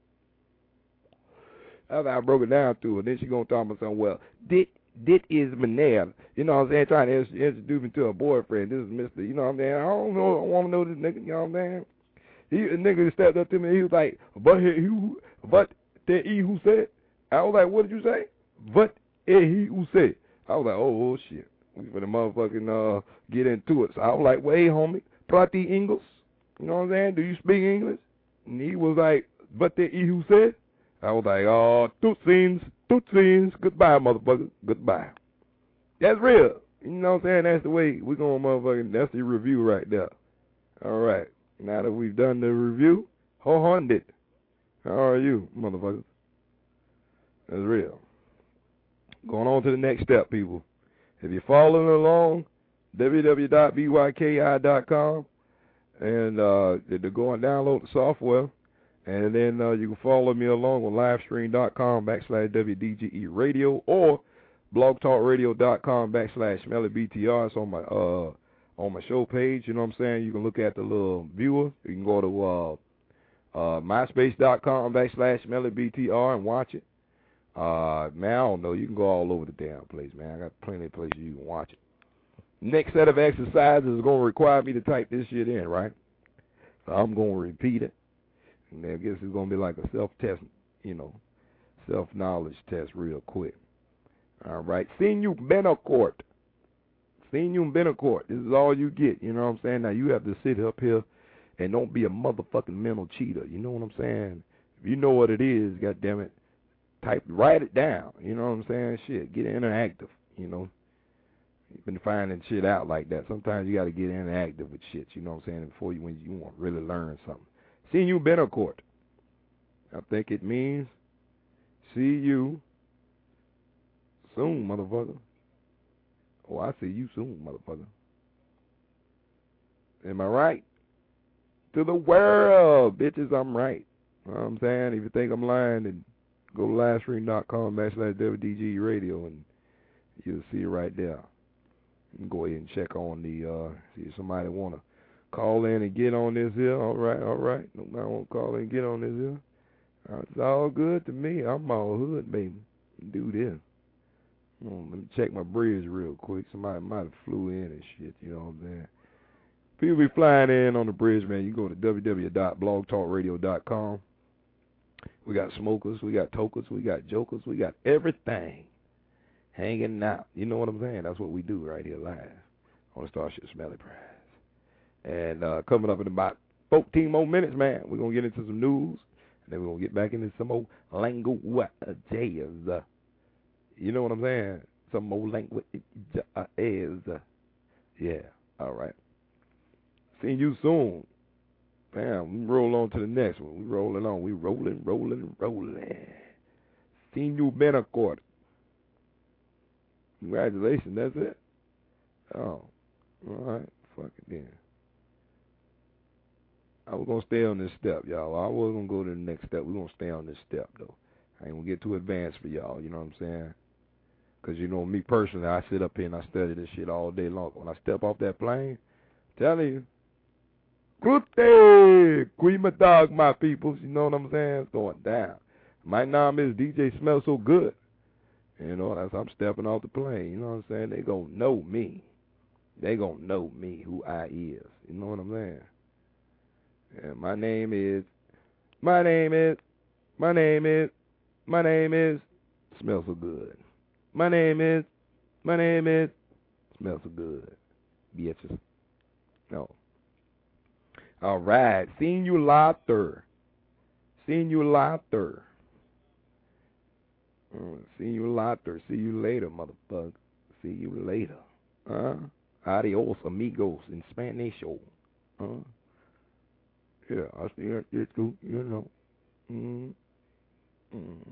That's how I broke it down to her. Then she gonna talk about something, well, dit, dit is Manel. You know what I'm saying? Trying to introduce me to her boyfriend. This is Mister You know what I'm saying? I don't know. I want to know this nigga. You know what I'm saying? He, a nigga stepped up to me. He was like, but he, who, but the he who said? I was like, what did you say? But he who said? I was like, oh, oh shit. We finna motherfucking uh, get into it. So I was like, well, hey, homie, prati English. You know what I'm saying? Do you speak English? And he was like, but the he who said? I was like, oh, toot scenes, toot scenes. Goodbye, motherfucker. Goodbye. That's real. You know what I'm saying? That's the way we're going to motherfucking, that's the review right there. All right. Now that we've done the review, ho hundred. How are you, motherfuckers? That's real. Going on to the next step, people. If you're following along, w w w dot b y k i dot com, and uh, to go and download the software, and then uh, you can follow me along on livestream.com backslash WDGE radio or blogtalkradio.com backslash SmellyBTR. It's on my uh on my show page. You know what I'm saying? You can look at the little viewer. You can go to uh, uh, myspace.com backslash SmellyBTR and watch it. Uh, man, I don't know. You can go all over the damn place, man. I got plenty of places you can watch it. Next set of exercises is going to require me to type this shit in, right? So I'm going to repeat it. And I guess it's going to be like a self-test, you know, self-knowledge test real quick. All right. Senior Benacourt. Senior Benacourt. This is all you get. You know what I'm saying? Now, you have to sit up here and don't be a motherfucking mental cheater. You know what I'm saying? If you know what it is, goddammit, type, write it down. You know what I'm saying? Shit, get interactive, you know. You've been finding shit out like that. Sometimes you got to get interactive with shit, you know what I'm saying, before you, when you want to really learn something. See you Benacourt. I think it means see you soon, motherfucker. Oh, I see you soon, motherfucker. Am I right? To the world, bitches, I'm right. You know what I'm saying? If you think I'm lying, then go to livestream.com backslash WDG radio and you'll see it right there. You can go ahead and check on the, uh, see if somebody want to call in and get on this here. All right, all right. Nobody want to call in and get on this here. Uh, it's all good to me. I'm all hood, baby. Do this. Oh, let me check my bridge real quick. Somebody might have flew in and shit, you know what I'm saying? People be flying in on the bridge, man. You go to w w w dot blog talk radio dot com. We got smokers, we got tokers, we got jokers, we got everything hanging out. You know what I'm saying? That's what we do right here live on the Starship Smelly Prize. And uh, coming up in about fourteen more minutes, man, we're going to get into some news, and then we're going to get back into some more languages. You know what I'm saying? Some more languages. Yeah, all right. See you soon. Bam, we roll on to the next one. We rolling on. We rolling, rolling, rolling. Senior Benacourt. Congratulations, that's it. Oh, all right. Fuck it then. I was going to stay on this step, y'all. I was going to go to the next step. We're going to stay on this step, though. I ain't going to get too advanced for y'all, you know what I'm saying? Because, you know, me personally, I sit up here and I study this shit all day long. When I step off that plane, I'm telling you, Grute, Queen my dog, my peoples, you know what I'm saying? It's going down. My name is D J Smell So Good. You know, that's I'm stepping off the plane, you know what I'm saying? They going to know me. They going to know me, who I is. You know what I'm saying? And my name is, my name is, my name is, my name is, Smell So Good. My name is, my name is, Smell So Good. Bitches. No. All right. Seen you later. Seen you later. Mm, see you later. See you later, motherfucker. See you later. Huh? Adios, amigos in Spanish. Huh? Yeah, I see it too, you know. Mm-hmm. Mm-hmm.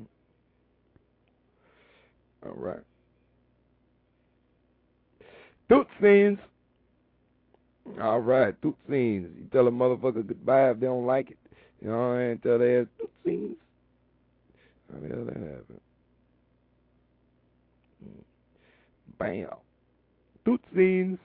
All right. Tootsies. All right, Tootsies. You tell a motherfucker goodbye if they don't like it. You know what I mean? Tell their ass Tootsies. How the hell that happen? Bam. Tootsies.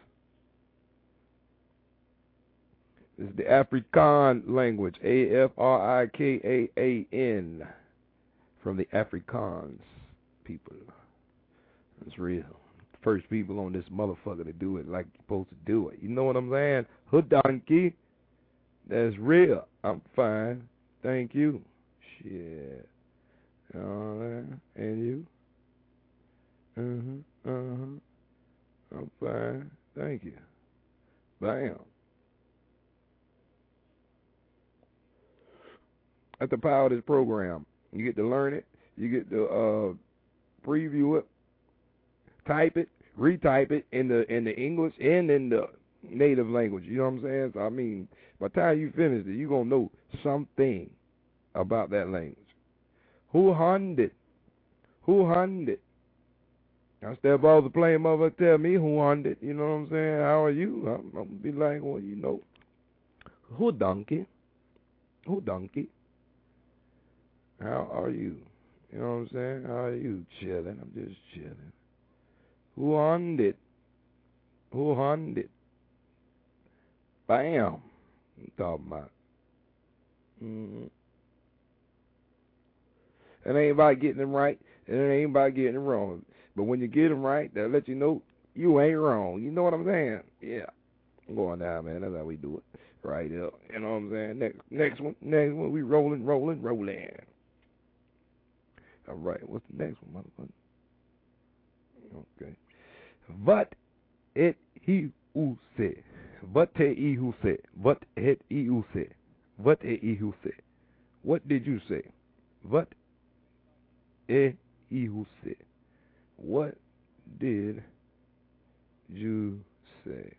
This is the Afrikaan language, A F R I K A A N, from the Afrikaans people. It's real. First people on this motherfucker to do it like you're supposed to do it. You know what I'm saying? Hoodonky. That's real. I'm fine. Thank you. Shit. All right. And you? Uh-huh. Uh-huh. I'm fine. Thank you. Bam. That's the power of this program. You get to learn it. You get to uh, preview it, type it, retype it in the in the English and in the native language. You know what I'm saying? So, I mean, by the time you finish it, you're going to know something about that language. Who hundred? Who hundred? I step off the plane, mother, tell me who hundred. You know what I'm saying? How are you? I'm, I'm going to be like, well, you know, who donkey? Who donkey? How are you? You know what I'm saying? How are you? Chilling. I'm just chilling. Who hundred? Who hundred? Bam. I'm talking about. Mm-hmm. It ain't about getting them right, and it ain't about getting them wrong. But when you get them right, they'll let you know you ain't wrong. You know what I'm saying? Yeah. I'm going down, man. That's how we do it. Right up. You know what I'm saying? Next next one. Next one. We rolling, rolling, rolling. All right. What's the next one, motherfucker? Okay. What it he who said. What te he who said. What it he who said. What it he who said. What did you say? What it he who said. What did you say?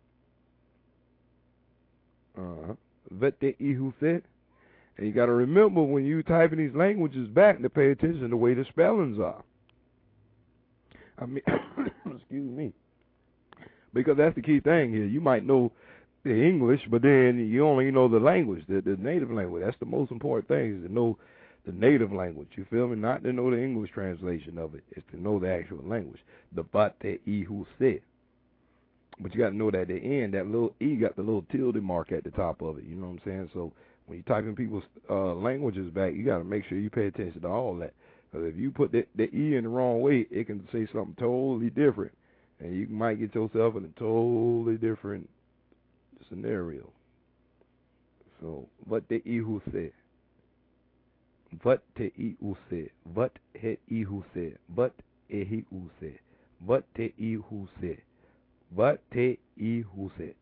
Uh-huh. What did he who said? And you got to remember when you typing these languages back to pay attention to the way the spellings are. I mean, excuse me. Because that's the key thing here. You might know the English, but then you only know the language, the, the native language. That's the most important thing, is to know the native language. You feel me? Not to know the English translation of it. It's to know the actual language. The but the e who said. But you got to know that at the end, that little E got the little tilde mark at the top of it. You know what I'm saying? So when you type in people's uh, languages back, you got to make sure you pay attention to all that. Because if you put the, the E in the wrong way, it can say something totally different. And you might get yourself in a totally different scenario. So, what the E who said? What the E who said? What he E who said? What he who said? What the E who said? What the E who said?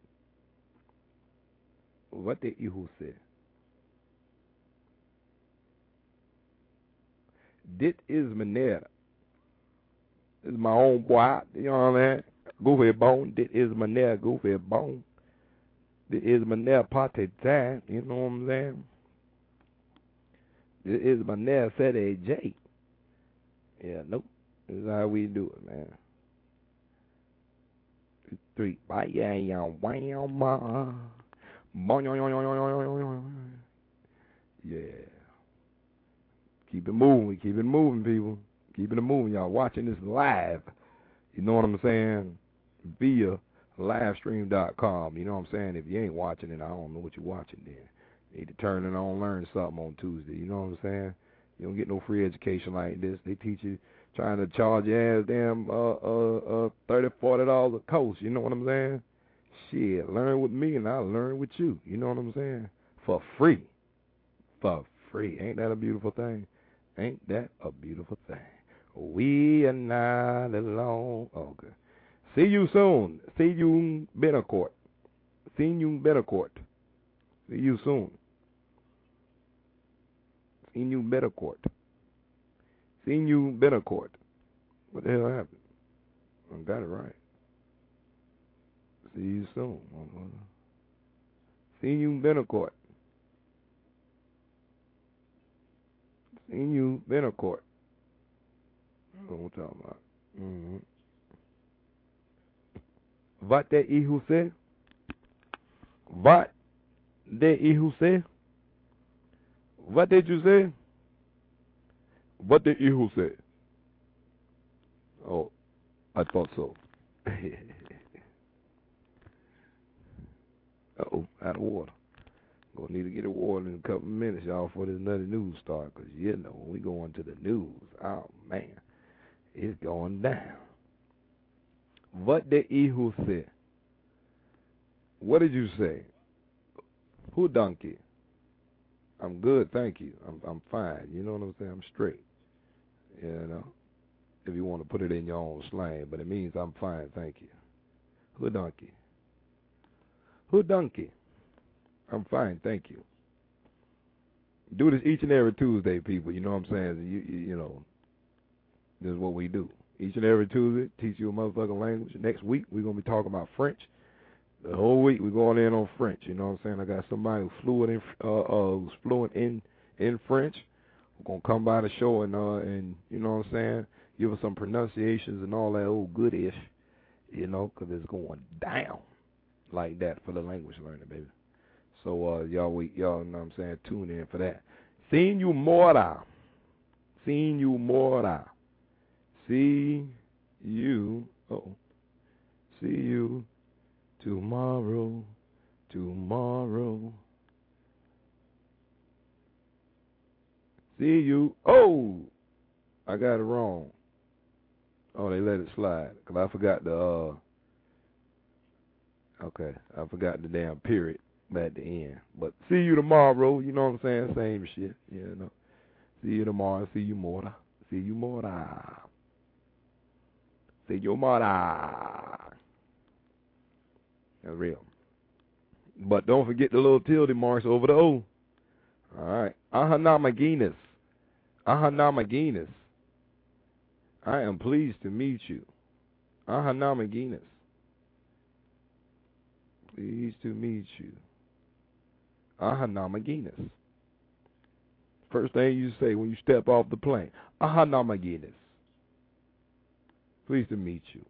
What the E who said? Dit is meneer. This is my own boy. You know what I mean? Goofy bone. Dit is meneer. Goofy bone. Dit is meneer party time. You know what I'm saying? Dit is meneer said a J. Yeah, nope. This is how we do it, man. Two, three. Bye, yeah, yeah, wow, yeah. Keep it moving. Keep it moving, people. Keep it moving. Y'all watching this live. You know what I'm saying? Via livestream dot com. You know what I'm saying? If you ain't watching it, I don't know what you're watching then. You need to turn it on, learn something on Tuesday. You know what I'm saying? You don't get no free education like this. They teach you, trying to charge your ass damn uh, uh, uh, thirty dollars, forty dollars a course. You know what I'm saying? Shit, learn with me and I'll learn with you. You know what I'm saying? For free. For free. Ain't that a beautiful thing? Ain't that a beautiful thing? We are not alone. Okay. See you soon. See you better court. See you better court. See you soon. See you better court. See you better court. What the hell happened? I got it right. See you soon. See you better court. See you better court. That's what I'm talking about. Mm-hmm. What the hijo said? What the hijo said? What did you say? What the hijo said? Oh, I thought so. Uh-oh, out of water. Gonna need to get a water in a couple of minutes, y'all, before this nutty news start. Because, you know, when we go into the news, oh, man, it's going down. What the hijo said? What did you say? Who donkey? I'm good, thank you. I'm I'm fine. You know what I'm saying? I'm straight. You know, if you want to put it in your own slang, but it means I'm fine, thank you. Who donkey? Who donkey? I'm fine, thank you. Do this each and every Tuesday, people. You know what I'm saying? You, you, you know, this is what we do. Each and every Tuesday, teach you a motherfucking language. Next week, we're going to be talking about French. The whole week we're going in on French. You know what I'm saying? I got somebody who's fluent in uh, uh who's fluent in in French. We're gonna come by the show and uh and you know what I'm saying, give us some pronunciations and all that old goodish. You know, 'cause it's going down like that for the language learner, baby. So uh y'all we y'all know what I'm saying, tune in for that. Señora. Señora. See you. Oh. See you tomorrow. Tomorrow. See you. Oh, I got it wrong. Oh, they let it slide because I forgot the. Uh, okay, I forgot the damn period at the end. But see you tomorrow. You know what I'm saying? Same shit. You know. See you tomorrow. See you more. See you more. See you more. That's real. But don't forget the little tilde marks over the O. All right. Ahanamaginas. Ahanamaginas. I am pleased to meet you. Ahanamaginas. Pleased to meet you. Ahanamaginas. First thing you say when you step off the plane. Ahanamaginas. Pleased to meet you.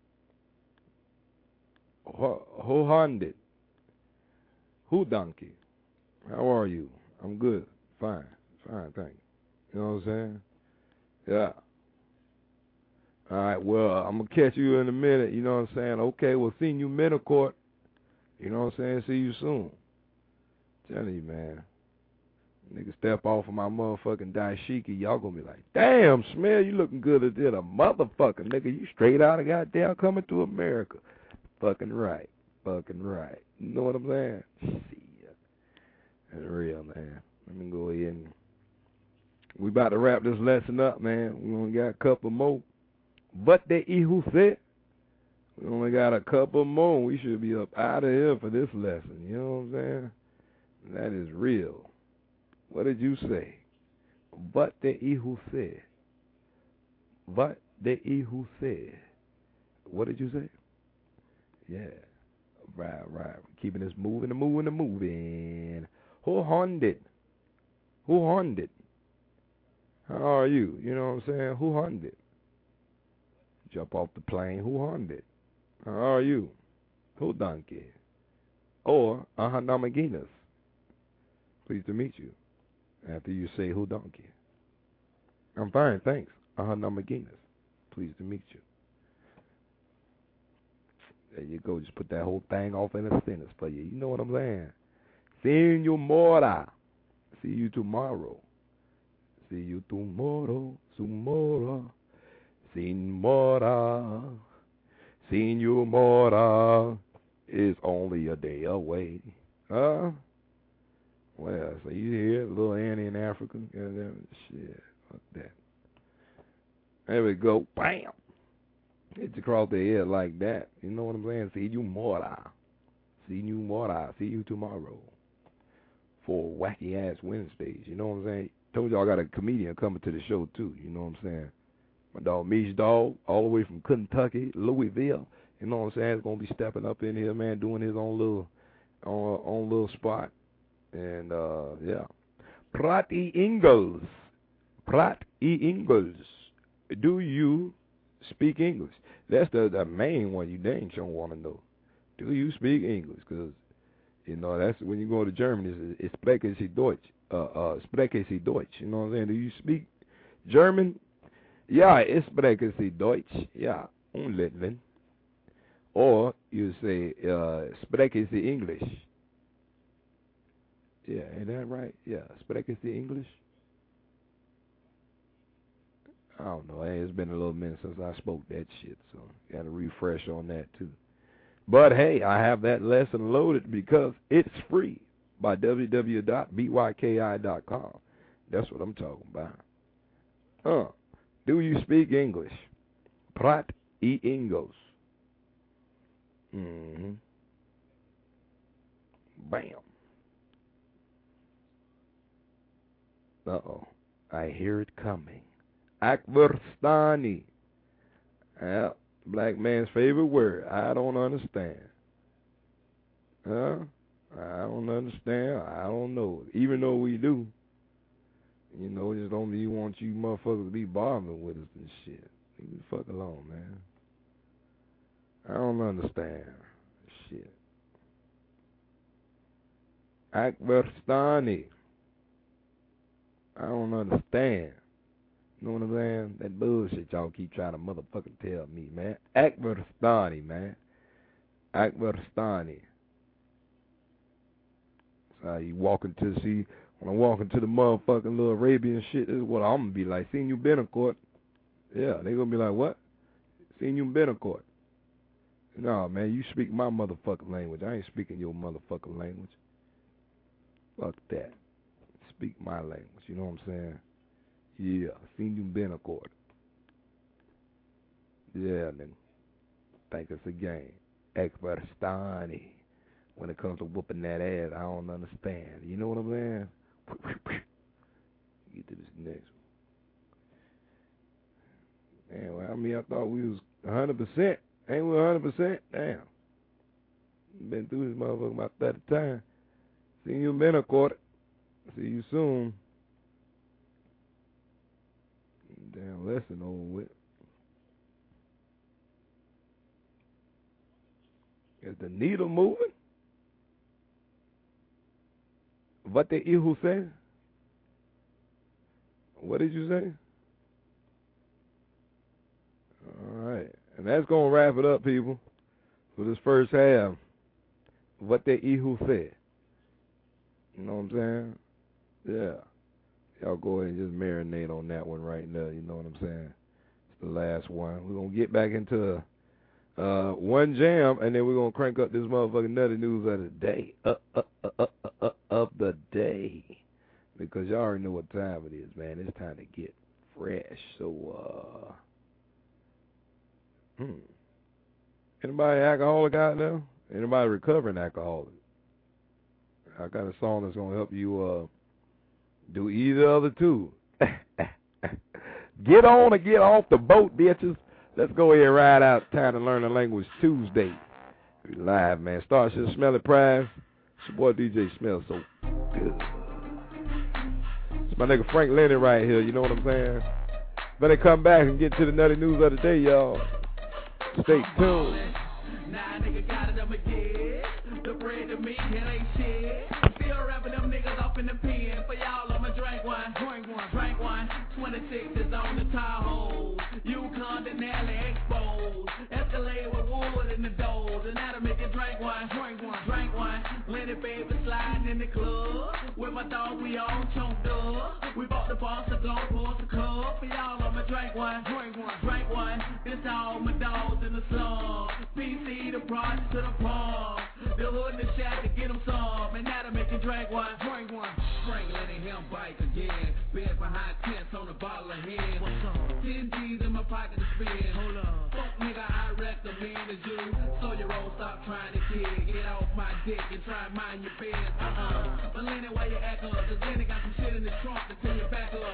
Ho handed. Who donkey? How are you? I'm good. Fine. Fine, thank you. You know what I'm saying? Yeah. All right, well, I'm going to catch you in a minute. You know what I'm saying? Okay, well, seeing you middle court. You know what I'm saying? See you soon. I'm telling you, man. Nigga step off of my motherfucking dashiki. Y'all going to be like, damn, Smell, you looking good as a motherfucker. Nigga, you straight out of goddamn coming to America. Fucking right. Fucking right. You know what I'm saying? See ya. That's real, man. Let me go ahead and we about to wrap this lesson up, man. We only got a couple more. But the Ihu said, we only got a couple more. We should be up out of here for this lesson. You know what I'm saying? That is real. What did you say? But the Ihu said. But the Ihu said. What did you say? Yeah. Right, right. Keeping this moving and moving and moving. Who hundred? Who hundred? How are you? You know what I'm saying? Who hundred? Jump off the plane. Who hundred? How are you? Who donkey? Or Ahanamaginas. Pleased to meet you. After you say who donkey. I'm fine, thanks. Ahanamaginas. Pleased to meet you. There you go. Just put that whole thing off in a sentence for you. You know what I'm saying? Señora. See you tomorrow. See you tomorrow. Tomorrow. Señora. Señora is only a day away. Huh? Well, so you hear little Annie in Africa? Shit. Fuck that. There we go. Bam. Hit you across the head like that. You know what I'm saying? See you mora. See you mora. See you tomorrow. For wacky ass Wednesdays. You know what I'm saying? Told y'all I got a comedian coming to the show too. You know what I'm saying? My dog Meech Dog, all the way from Kentucky, Louisville. You know what I'm saying? He's gonna be stepping up in here, man, doing his own little own, own little spot. And uh yeah. Pratt E. Ingalls. Pratt E. Ingalls. Do you speak English? That's the, the main one you dang sure want to know. Do you speak English? Because, you know, that's when you go to Germany, it's, it's sprechen Sie Deutsch. Uh, uh, sprechen Sie Deutsch. You know what I'm saying? Do you speak German? Ja, ich spreche Sie Deutsch. Ja, unlettland. Or you say, uh, sprechen Sie English. Yeah, ain't that right? Yeah, sprechen Sie English. I don't know. Hey, it's been a little minute since I spoke that shit, so got to refresh on that too. But hey, I have that lesson loaded because it's free by w w w dot b y k i dot com. That's what I'm talking about. Huh. Do you speak English? Pratt E. Ingalls. Mm-hmm. Bam. Uh-oh. I hear it coming. Akbarstani. Yeah, black man's favorite word. I don't understand. Huh? I don't understand. I don't know. Even though we do. You know, just don't be want you motherfuckers to be bothering with us and shit. Leave me the fuck alone, man. I don't understand. Shit. Akbarstani. I don't understand. You know what I'm saying? That bullshit y'all keep trying to motherfucking tell me, man. Akbarstani, man. Akbarstani. That's how you walk into see when I walk into the motherfucking little Arabian shit, this is what I'm gonna be like. Seen you been in court. Yeah, they gonna be like, what? Seen you been in court. No, man, you speak my motherfucking language. I ain't speaking your motherfucking language. Fuck that. Speak my language, you know what I'm saying? Yeah, seen you been in court. Yeah, nigga. Think it's a game. Akbarstani. When it comes to whooping that ass, I don't understand. You know what I'm saying? Get to this next one. Man, well, I mean, I thought we was one hundred percent. Ain't we one hundred percent? Damn. Been through this motherfucker about thirty times. See you been a quarter. See you soon. Damn lesson over with. Is the needle moving? What the Ihu say? What did you say? All right. And that's going to wrap it up, people, for this first half. What the Ihu said. You know what I'm saying? Yeah. Y'all go ahead and just marinate on that one right now. You know what I'm saying? It's the last one. We're going to get back into uh, one jam, and then we're going to crank up this motherfucking nutty news of the day. Uh, uh, uh, uh, uh, uh, of the day. Because y'all already know what time it is, man. It's time to get fresh. So, uh, hmm. Anybody alcoholic out there? Anybody recovering alcoholic? I got a song that's going to help you uh, do either of the two. Get on or get off the boat, bitches. Let's go ahead and ride out. Time to learn the language Tuesday. We live, man. Starship Smelly Prize. It's your boy D J Smells so good. It's my nigga Frank Lennon right here. You know what I'm saying? Better come back and get to the nutty news of the day, y'all. Stay tuned. Nah, nigga got it up again. The bread to me, it ain't shit. Still rapping them niggas off in the pen. For y'all, I'ma drink one, drink one, drink one. twenty-six is on the Tahoe. Yukon Denali exposed. Escalade with wood in the doors. And that'll make you drink one, drink one, drink one. Lenny baby sliding in the club. With my dog, we on chunked up. We bought the boss a gun, pour the cup. For y'all, I'ma drink one, drink one, drink one. This all my dogs in the slum. P C the project to the palm. The hood and the shack to get them some. And that'll make you drink one, drink one. Frank letting him bike again. Bed behind tents on the bottle of hen. What's up? ten G's in my pocket to spend. Hold on. Fuck nigga, I recommend is you. So you roll, stop trying to kid. Get off my dick and try and mind your business. Uh-uh. But Lenny, why you act up? Cause Lenny got some shit in the trunk to tell you back up.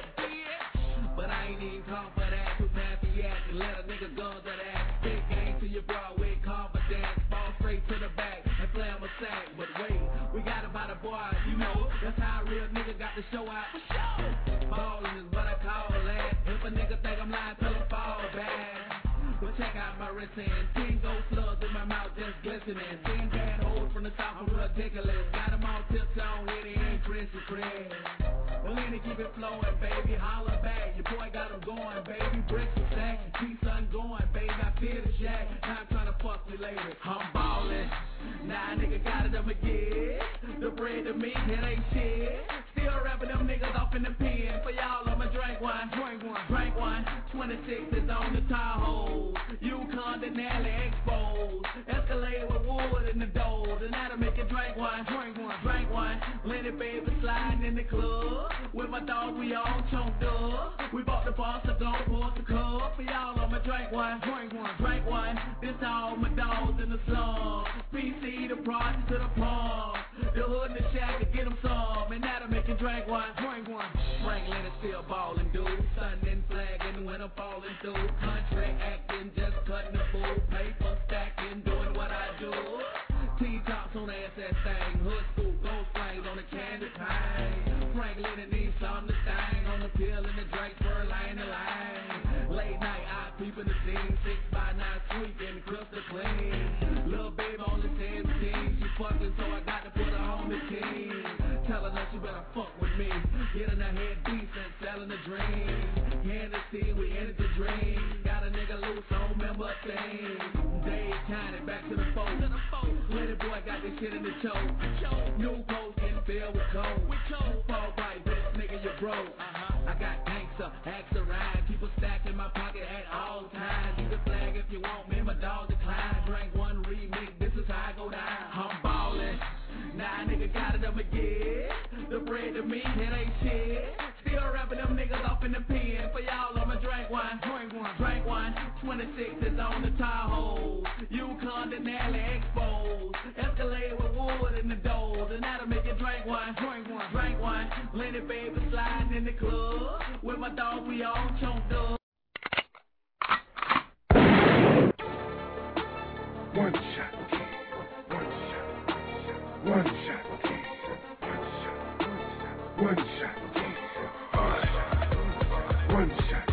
But I ain't even come for that. Too nasty ass and let a nigga guns at ass. Big game to your Broadway confidence. Fall straight to the back and slam a sack. But wait, we got it by the boy, you know. That's how a real nigga got to show out. For sure. Ballin' is what I call that. If a nigga think I'm lying, tell him fall back. But check out my wrist hand. Ten gold slugs in my mouth just glistening. Ten bad holes from the top, I'm ridiculous. Got them all tips on, it ain't Chrissy Chris. Lenny keep it flowing, baby, holla back. Your boy got him going, baby, bricks and stack. G-Sun going, baby, I feel the shack. Now I'm trying to fuck me later, I'm ballin'. Nah, nigga got it up again. The bread to me, it ain't shit. Still rapping them niggas off in the pen. For y'all, I'ma drink one, drink one, drink one. twenty-six is on the Tahoe. Yukon Denali exposed. Escalade with wood in the doors. And that'll make you drink one, drink one, drink one. Lenny baby sliding in the club. With my dog, we all chunked up. We bought the boss a gun, pour the cup. For y'all, I'ma drink one, drink one, drink one. This all my dogs in the slum. P C the project to the palm. The hood and the shack to get them some. And that'll make you drink one, drink one. Frank Lennon still ballin', dude. Sun and flagging when I'm falling through. Country acting, just cutting the fool. Paper stacking, doing what I do. T-tops on the S S me. Getting ahead decent, selling the dream. Hennessy, we ended the dream. Got a nigga loose, don't remember a thing. Dave County, back to the fold. Little boy got this shit in the choke. New post getting filled with cold. Fall right, best nigga you broke. I got gangsta, axe around. Keep a stack in my pocket at all times. You can flag if you want me, my dog decline. Drink one remix, this is how I go down. I'm ballin'. Nah, nigga got it up again. The bread to me, it ain't shit. Still rapping them niggas off in the pen. For y'all, I'ma drink one. Drink one. Drink one. twenty-six is on the Tahoe. Yukon Denali exposed. Escalade with wood in the doors. And that'll make you drink one. Drink one. Drink one. Lenny baby sliding in the club. With my dog, we all chunked up. One shot, kid. One shot. One shot, kid. One shot. One shot, kid. One shot.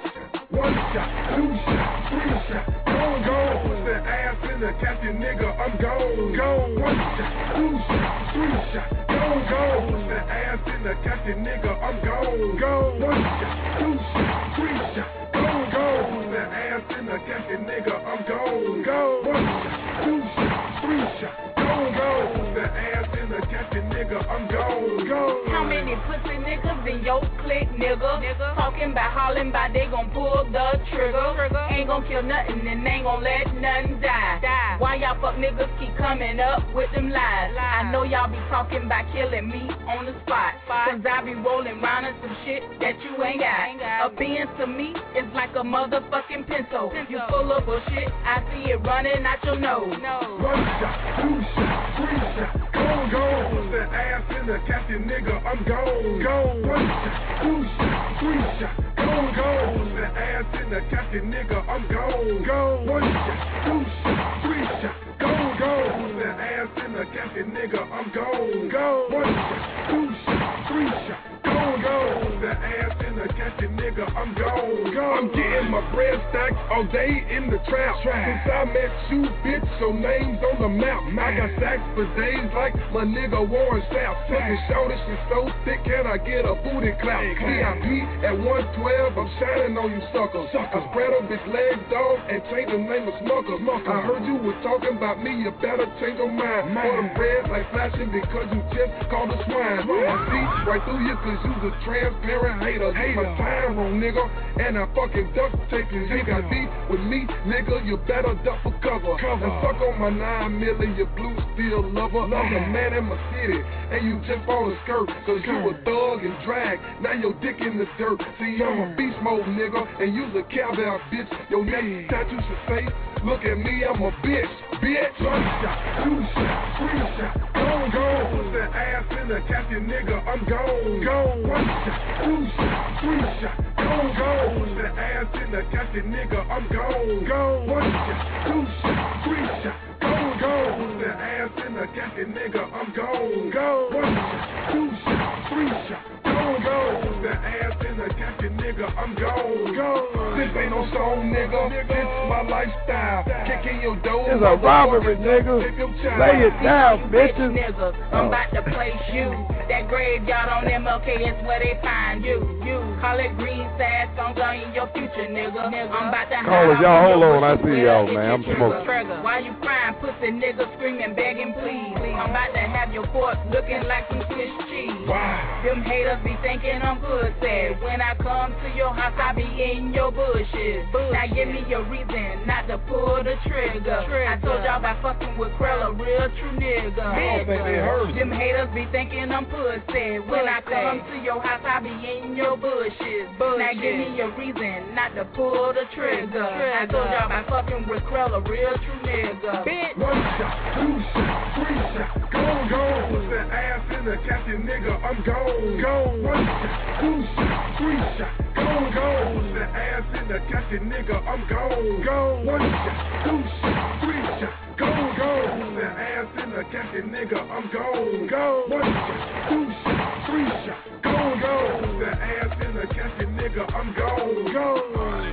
One shot. Two shot. Three shot. Gone, gone. Put that ass in the captain, nigga. I'm gone, gone. One shot. Two shot. Three shot. Gone, gone. Put that ass in the captain, nigga. I'm gone, gone. One shot. Two shot. Three shot. Gone, gone. Put that ass in the captain, nigga. I'm gone, gone. One shot. Two shot. Three shot. Gone, gone. Put that ass in the captain, nigga. I'm gone, gone. How many pussy niggas in your clique, nigga? nigga? Talking about hollering about they gon' pull the trigger. trigger. Ain't gon' kill nothing and ain't gon' let nothing die. die. Why y'all fuck niggas keep coming up with them lies? lies. I know y'all be talking about killing me on the spot. spot. Cause I be rolling round in some shit that you ain't got. Ain't got. A Benz to me is like a motherfucking pencil. pencil. You full of bullshit, I see it running out your nose. No. One shot, two shot, three shot, gone, gone. Put that ass in the captain, nigga. I'm gone, gone. One shot, two shot, three shot, gone, gone. Put that ass in the captain, nigga. I'm gone, gone. One shot, two shot, three shot, gone, gone. Put that ass in the captain, nigga. I'm gone, gone. One shot, two shot, three shot, gone, gone. Put that ass in the captain, nigga. I'm gone, gone. I'm getting my bread stacked all day in the trap. Since I met you, bitch, your name's on the map. I got stacks for days like my nigga Warren Sapp. Fucking shoulders, shit so thick, can I get a booty clap? V I P at one twelve, I'm shining on you suckers. I spread a bitch legs, dog, and change the name of Smuckers. I heard you was talking about me, you better change your mind. For them bread like flashing because you just called a swine. I see right through you cause you's a transparent hater. My time wrong, nigga, and I fucking duct tape you. You got beef with me, nigga, you better duck for cover. And suck on my nine million, you blue steel lover. I'm the man in my city, and you just on the skirt. Cause you a thug and drag, now your dick in the dirt. See, I'm a beast mode, nigga, and you's a cowbell, bitch. Your next tattoo should say, look at me, I'm a bitch, bitch. One shot, two shot, three shot, gone, gone. Put that ass in the captain, nigga, I'm gone, gone. One shot, two shot, three shot, gone, gone. Put that ass in the captain, nigga, I'm gone, gone. One shot, two shot, three shot, gone, gone. Put that ass in the captain, nigga, I'm gone, gone. One shot, two shot, three shot, gone, gone. Put that ass in the captain, nigga, I'm gone, gone. This ain't no song, nigga, this my lifestyle. Kicking your door. It's a robbery, nigga. Lay it down, bitches. Niggas, I'm about to place you. That graveyard on M L K is where they find you. You call it green sad songs on in your future, nigga. I'm about to Callers, y'all hold on. I see y'all, man. I'm smoking. Why you crying, pussy nigga screaming, begging, please? I'm about to have your fork looking like some Swiss cheese. Wow. Them haters be thinking I'm pussy. When I come to your house, I be in your bushes. Now give me your reason not to pull the trigger. I told y'all about fucking with Krell, a real true nigga. I don't think they heard you. Them haters be thinking I'm pussy. When I come to your house, I be in your bushes. Now give me your reason not to pull the trigger. I told y'all about fucking with Krell, a real true nigga. Bitch. One shot, two shot, three shot, gone, gone. Put that ass in the captain, nigga, I'm gone, gone. One shot, two shot, three shot, gone, gone. Put that ass in the captain, nigga, I'm gone, gone. One shot, two shot, three shot, gone, gone. Put that ass in the captain, nigga, I'm gone, gone. One shot, two shot, three shot, gone, gone. Put that ass in the captain, nigga, I'm gone, gone.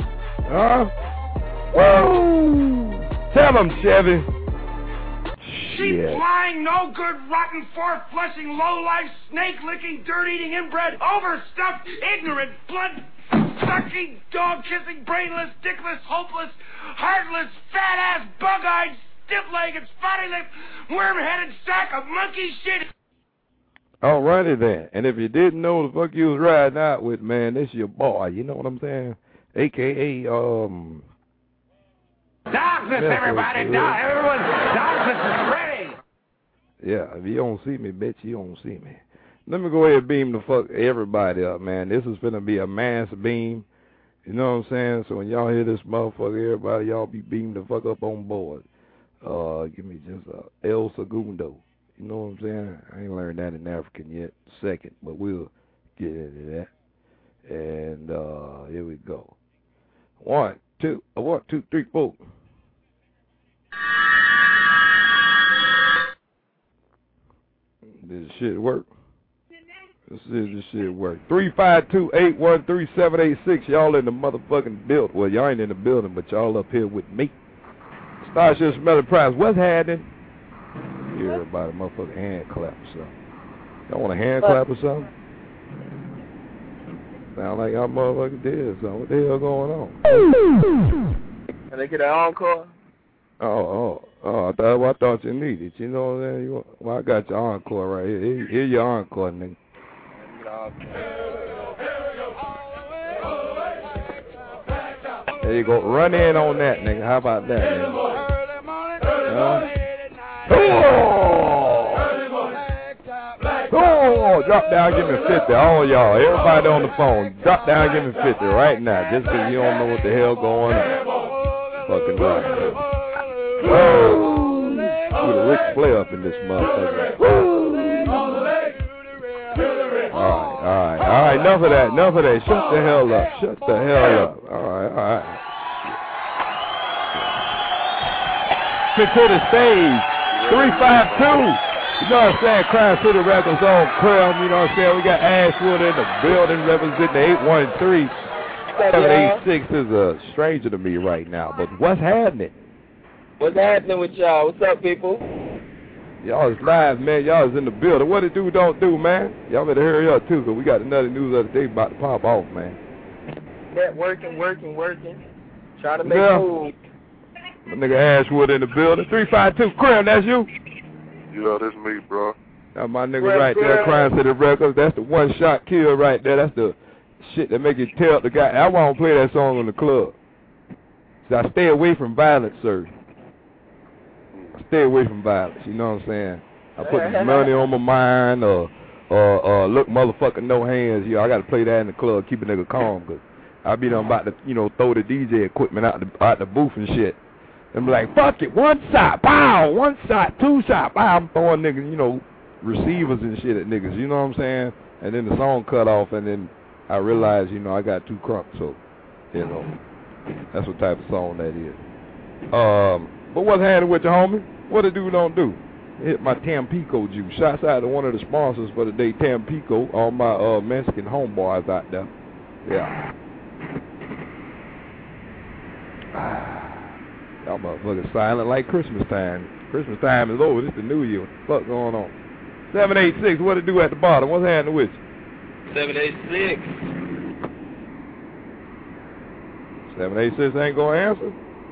Huh? Woo! Tell them, Chevy. sheep Yeah. flying, no good, rotten, four-flushing, low-life, snake-licking, dirt-eating, inbred, overstuffed, ignorant, blood-sucking, dog-kissing, brainless, dickless, hopeless, heartless, fat-ass, bug-eyed, stiff-legged, spotty-lipped, worm-headed sack of monkey shit. Alrighty then. And if you didn't know the fuck you was riding out with, man, this your boy. You know what I'm saying? A K A um. Darkness, everybody! Dark, everyone! Darkness is ready! Yeah, if you don't see me, bitch, you don't see me. Let me go ahead and beam the fuck everybody up, man. This is finna be a mass beam. You know what I'm saying? So when y'all hear this motherfucker, everybody, y'all be beamed the fuck up on board. Uh, give me just a El Segundo. You know what I'm saying? I ain't learned that in African yet. Second, but we'll get into that. And uh, here we go. One, two, uh, one, two, three, four. This shit work. This is this shit work. Three five two eight one three seven eight six. Y'all in the motherfucking building. Well, y'all ain't in the building, but y'all up here with me. Starship Smelly Prize. What's happening? Hear everybody motherfucking hand clap or something. Y'all want a hand clap or something? Sound like y'all motherfucking dead, so what the hell going on? Can they get an encore? Oh, oh, oh, I thought, well, I thought you needed. You know what I'm saying? You want, well, I got your encore right here. Here, here your encore, nigga. There you go. Run in on that, nigga. How about that, nigga? Uh, Oh! Oh, drop down, give me fifty. All y'all, everybody on the phone, drop down, give me fifty right now, just because you don't know what the hell going on. Fucking right. Whoa! With a Ric Flair up in this motherfucker. Alright, alright, alright, enough of that, enough of that. Shut the hell up, shut the hell up. Alright, alright. Fit to the stage. three five two. You know what I'm saying? Crime City Records on Crumb. You know what I'm saying? We got Ashwood in the building representing the eight one three. seven eight six is a stranger to me right now. But what's happening? What's happening with y'all? What's up, people? Y'all is live, man. Y'all is in the building. What it do, don't do, man. Y'all better hurry up, too, because we got another news of the day about to pop off, man. That working, working, working. Trying to make yeah. moves. My nigga Ashwood in the building. three five two. Crumb, that's you? Yeah, that's me, bro. Now my nigga well, right there, Crime City Records. That's the one shot kill right there. That's the shit that make you tell the guy. I won't play that song in the club. So I stay away from violence, sir. I stay away from violence. You know what I'm saying? I put the money on my mind, or, or, or look, motherfucker, no hands. You know, I got to play that in the club, keep a nigga calm, because I be done about to, you know, throw the D J equipment out the out the booth and shit. And be like, fuck it, one shot, pow, one shot, two shot, pow. I'm throwing niggas, you know, receivers and shit at niggas, you know what I'm saying? And then the song cut off, and then I realized, you know, I got too crunk, so, you know, that's what type of song that is. Um, but what's happening with you, homie? What a dude don't do? Hit my Tampico juice. Shouts out to one of the sponsors for the day, Tampico, all my uh, Mexican homeboys out there. Yeah. Y'all motherfuckers silent like Christmas time. Christmas time is over. This is the New Year. What the fuck going on? seven eight six, what it do at the bottom? What's happening with you? seven eight six. seven eight six ain't gonna answer?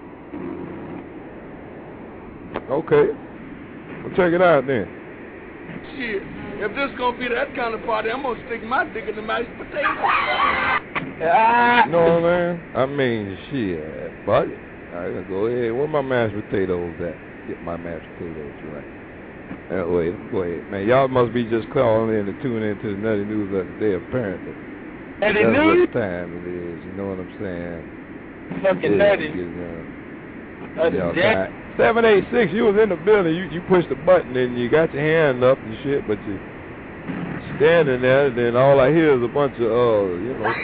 Okay. Well, check it out then. Shit, if this gonna be that kind of party, I'm gonna stick my dick in the mashed potato. You know what I mean? I mean, shit, fuck it. All right, go ahead. Where my mashed potatoes at? Get my mashed potatoes right. Anyway, go ahead. Man, y'all must be just calling in to tune into the Nutty News of the day, apparently. Nutty That's News? what time it is, you know what I'm saying? Fucking yeah, nutty. You know, yeah, seven eight six, you was in the building. You, you pushed the button and you got your hand up and shit, but you standing there, and then all I hear is a bunch of, uh, you know.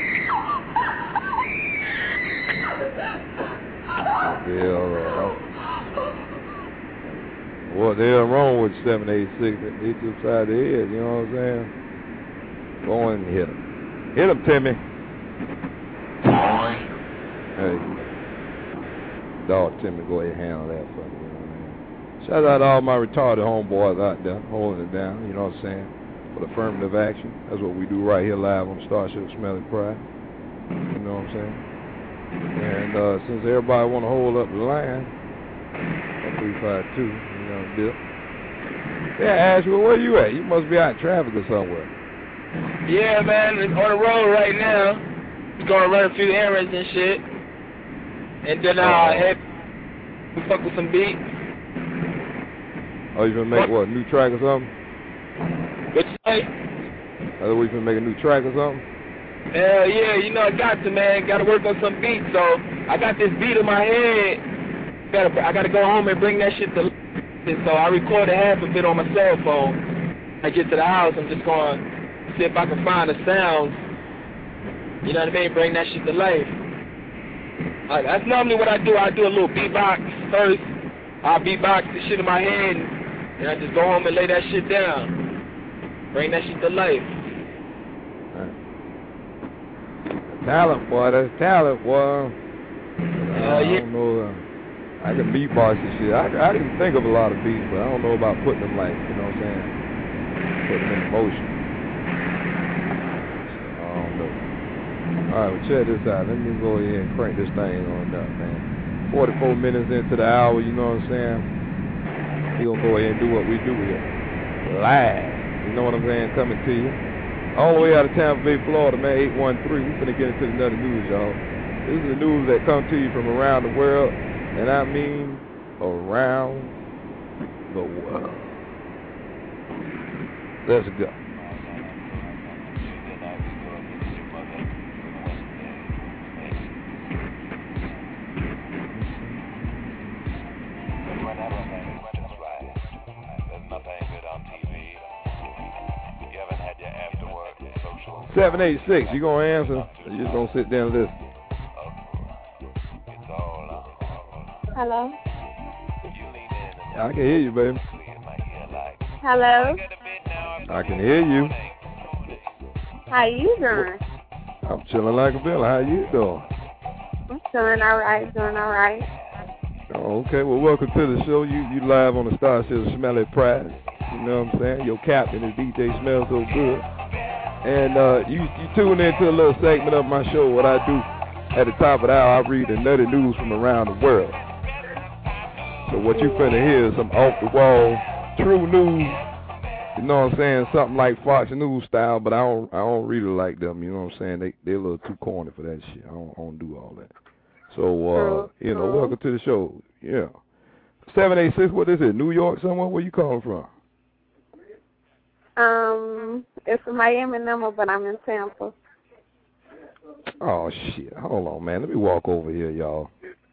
What the hell wrong? What the hell wrong with seven eight six? It hit you upside the head, you know what I'm saying? Go and hit him. Hit him, Timmy. Hey. Dog Timmy, go ahead and handle that for me. You know what I mean? Shout out to all my retarded homeboys out there holding it down, you know what I'm saying, with affirmative action. That's what we do right here live on Starship Smelling Pride. You know what I'm saying? And uh, since everybody want to hold up the line, three five two, you know, Bill. Yeah, Ashwood, where you at? You must be out in traffic or somewhere. Yeah, man, on the road right now. Gonna run a few errands and shit. And then uh, head fuck with some beats. Oh, you gonna make what, a new track or something? What you say? Are we gonna make a new track or something? Hell yeah, you know I got to, man. Got to work on some beats. So I got this beat in my head. Gotta, I gotta go home and bring that shit to. So I recorded half of it on my cell phone. I get to the house, I'm just going to see if I can find the sounds. You know what I mean? Bring that shit to life. Uh, that's normally what I do. I do a little beatbox first. I'll beatbox the shit in my head, and I just go home and lay that shit down. Bring that shit to life. Talent, boy. That's talent, boy. Uh, uh, yeah. I don't know. Uh, I can beatbox and shit. I, I can think of a lot of beats, but I don't know about putting them, like, you know what I'm saying, putting them in motion. I don't know. All right, well, check this out. Let me go ahead and crank this thing on up, man. forty-four minutes into the hour, you know what I'm saying? We gonna go ahead and do what we do here. Live. You know what I'm saying? Coming to you. All the way out of Tampa Bay, Florida, man, eight one three. We're gonna get into another news, y'all. This is the news that come to you from around the world. And I mean around the world. Let's go. seven eight six, you gonna answer? Or you just gonna sit there and listen? Hello? I can hear you, baby. Hello? I can hear you. How you doing? I'm chilling like a bill. How you doing? I'm doing all right, doing all right. Oh, okay, well, welcome to the show. You you live on the Starship Smelly Pride. You know what I'm saying? Your captain is D J Smells So Good. And uh, you, you tune into a little segment of my show. What I do at the top of the hour, I read the nutty news from around the world. So what you finna hear is some off-the-wall, true news. You know what I'm saying? Something like Fox News style, but I don't I don't read it like them. You know what I'm saying? They they're a little too corny for that shit. I don't, I don't do all that. So uh, you know, welcome to the show. Yeah, seven eight six. What is it? New York somewhere? Where you calling from? Um, it's a Miami number, but I'm in Tampa. Oh shit! Hold on, man. Let me walk over here, y'all.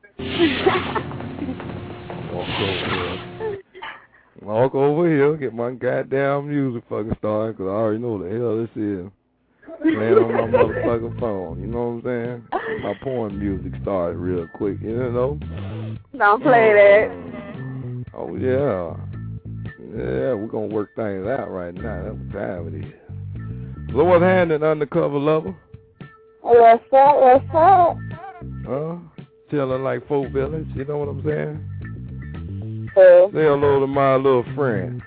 Walk over here. Walk over here. Get my goddamn music fucking started, because I already know what the hell this is. Playing on my motherfucking phone. You know what I'm saying? My porn music started real quick. You know? Don't play that. Oh yeah. Yeah, we're gonna work things out right now. That's what time it is. So what's happening, undercover lover? What's up? What's up? Huh? Chilling like Folk Village. You know what I'm saying? Hey. Say hello to my little friend.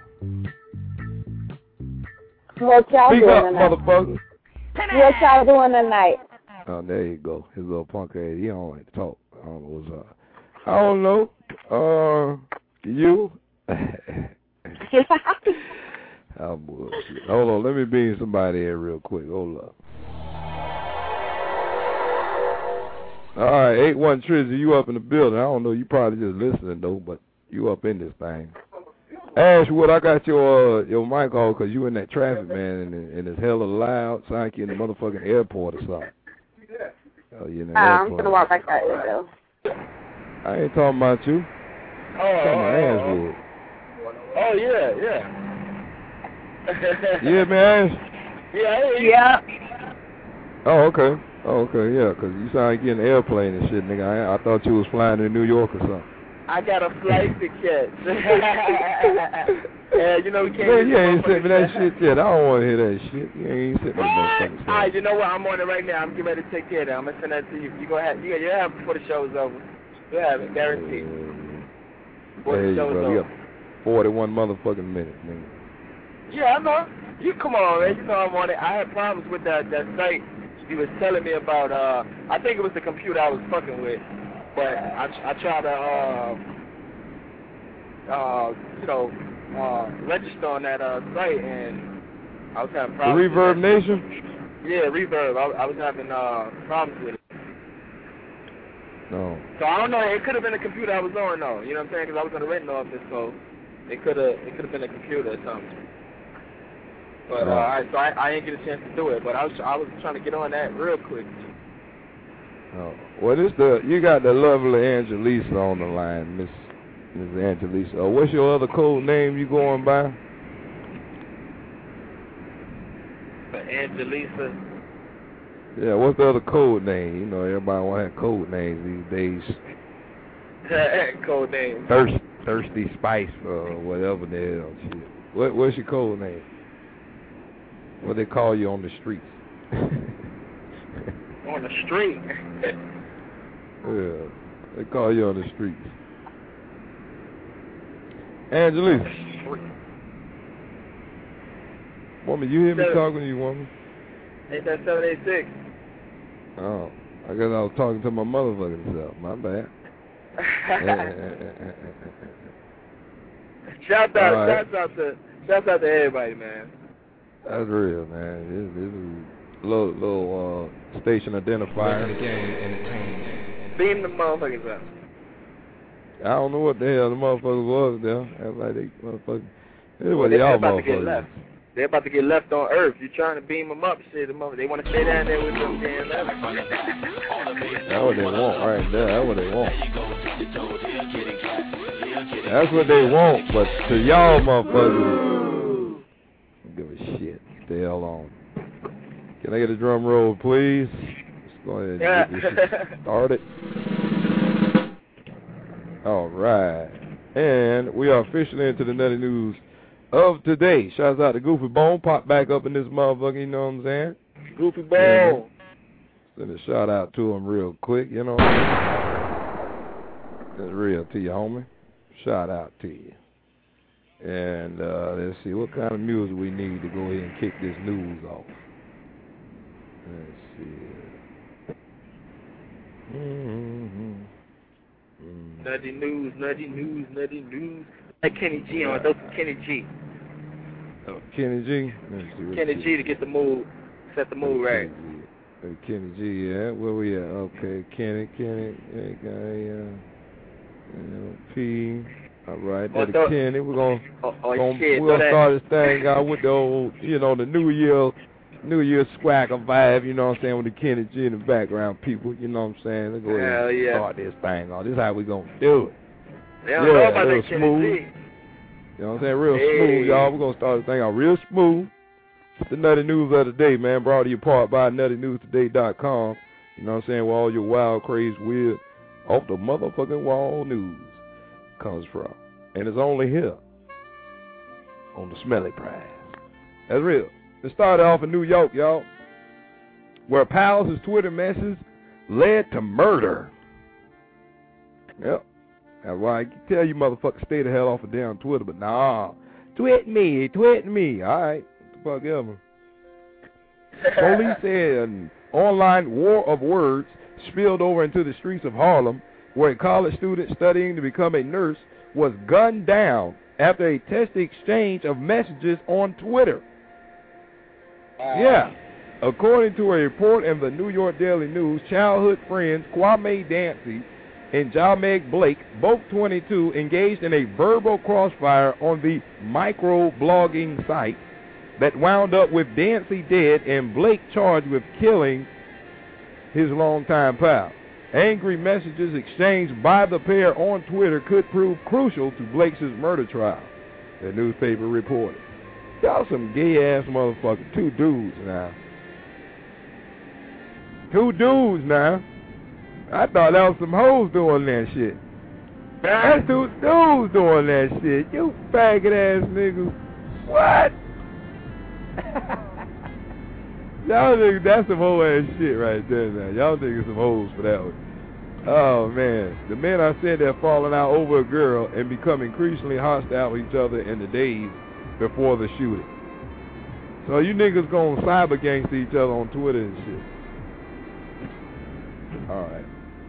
What y'all Speak doing up, tonight? motherfucker. What y'all doing tonight? Oh, there you go. His little punk ass. He don't like to talk. I don't know what's up. I don't know. Uh, you? Oh, bullshit. Hold on. Let me beam somebody in real quick. Hold up. All right, eight one Trizzy, you up in the building. I don't know. You probably just listening, though, but you up in this thing. Ashwood, I got your uh, your mic on because you in that traffic, man, and, and it's hella loud. Sound like you in the motherfucking airport or something. Oh, you in the uh, airport. I'm going to walk back out there, though. I ain't talking about you. Oh, I'm talking about oh, Ashwood. oh, yeah, yeah. Yeah, man. Yeah, hey. Yeah. Oh, okay. Oh, okay, yeah, because you sound like you're in an airplane and shit, nigga. I, I thought you was flying to New York or something. I got a flight to catch. Yeah, you know we can't. Man, you ain't sent me that shit yet. I don't want to hear that shit. You ain't sent me that fucking shit. All right, you know what? I'm on it right now. I'm getting ready to take care of that. I'm gonna send that to you. You gonna have, you you'll have it before the show's over. You'll have it, guaranteed. Before There the you show's go. over. You got, forty-one motherfucking minutes, nigga. Yeah, I know. You come on, man. You know I'm on it. I had problems with that that site. He was telling me about. Uh, I think it was the computer I was fucking with, but I I tried to uh uh you know uh register on that uh site and I was having problems. The Reverb with Nation. Yeah, Reverb. I, I was having uh problems with it. No. So I don't know. It could have been the computer I was on though. You know what I'm saying? Because I was in the renting office, so it could have it could have been a computer or something. But uh, all right, so I, I didn't get a chance to do it, but I was I was trying to get on that real quick. Oh, well, this the you got the lovely Angelisa on the line, Miss Miss Angelisa. Uh, what's your other code name you going by? Angelisa. Yeah, what's the other code name? You know, everybody want to have code names these days. Code name. Thirst, thirsty Spice or whatever the hell shit. What what's your code name? What they call you on the streets? On the street. Yeah, they call you on the streets. Angelisa. Woman, you hear me Seven. talking to you, woman? Ain't that seven eight six? Oh, I guess I was talking to my motherfucking self. My bad. Shout out, All right. shout out to, shout out to everybody, man. That's real, man. This, this is a little, little uh, station identifier. Beam the motherfuckers up. I don't know what the hell the motherfuckers was there. That's like they motherfuckers. This is Well, what they, y'all they're about to get motherfuckers. left. They're about to get left on Earth. You're trying to beam them up, shit. The mother, they want to stay down there with them damn left. That's what they want right there. That's what they want. That's what they want. But to y'all motherfuckers, don't give a shit. Stay the hell on. Can I get a drum roll, please? Let's go ahead and get this shit started. All right. And we are officially into the Nutty News of today. Shouts out to Goofy Bone. Pop back up in this motherfucker, you know what I'm saying? Goofy Bone. Send a shout out to him real quick, you know. That's real to you, homie. Shout out to you. And uh, let's see what kind of music we need to go ahead and kick this news off. Let's see. Mm-hmm. Mm-hmm. Nutty news, nutty news, nutty news. Like Kenny G on those Kenny G. Oh, Kenny G. Let's see what Kenny G to get the mood, set the mood right. Hey, Kenny G, yeah. Where we at? Okay, Kenny, Kenny, hey, guy, uh, P. All right, Oh, that's thought- Kenny. We're gonna, Oh, oh gonna shit, we'll so that- start this thing out with the old, you know, the New Year, New Year swagger vibe. You know what I'm saying, with the Kenny G in the background, people. You know what I'm saying? Let's go ahead Hell and yeah. start this thing off. This is how we gonna do it. They don't Yeah, know about real that Kenny smooth. G. You know what I'm saying? Real Hey. smooth, y'all. We're gonna start this thing out real smooth. The Nutty News of the Day, man, brought to you part by nutty news today dot com. You know what I'm saying? Where all your wild, crazy, weird, off the motherfucking wall news comes from. And it's only here on the Smelly Prize. That's real. It started off in New York, y'all, where Powell's Twitter messages led to murder. Yep. That's why I can tell you motherfuckers stay the hell off of damn Twitter, but nah. Tweet me, tweet me. All right. What the fuck ever. Police said an online war of words spilled over into the streets of Harlem, where a college student studying to become a nurse was gunned down after a testy exchange of messages on Twitter. Yeah. According to a report in the New York Daily News, childhood friends Kwame Dancy and Jamek Blake, both twenty-two, engaged in a verbal crossfire on the micro-blogging site that wound up with Dancy dead and Blake charged with killing his longtime pal. Angry messages exchanged by the pair on Twitter could prove crucial to Blake's murder trial, the newspaper reported. Y'all some gay-ass motherfuckers. Two dudes now. Two dudes now. I thought that was some hoes doing that shit. That's two dudes doing that shit. You faggot-ass niggas. What? Y'all niggas, that's some whole ass shit right there now. Y'all niggas some hoes for that one. Oh, man. The men I said they're falling out over a girl and become increasingly hostile with each other in the days before the shooting. So you niggas going cyber gangster each other on Twitter and shit. All right.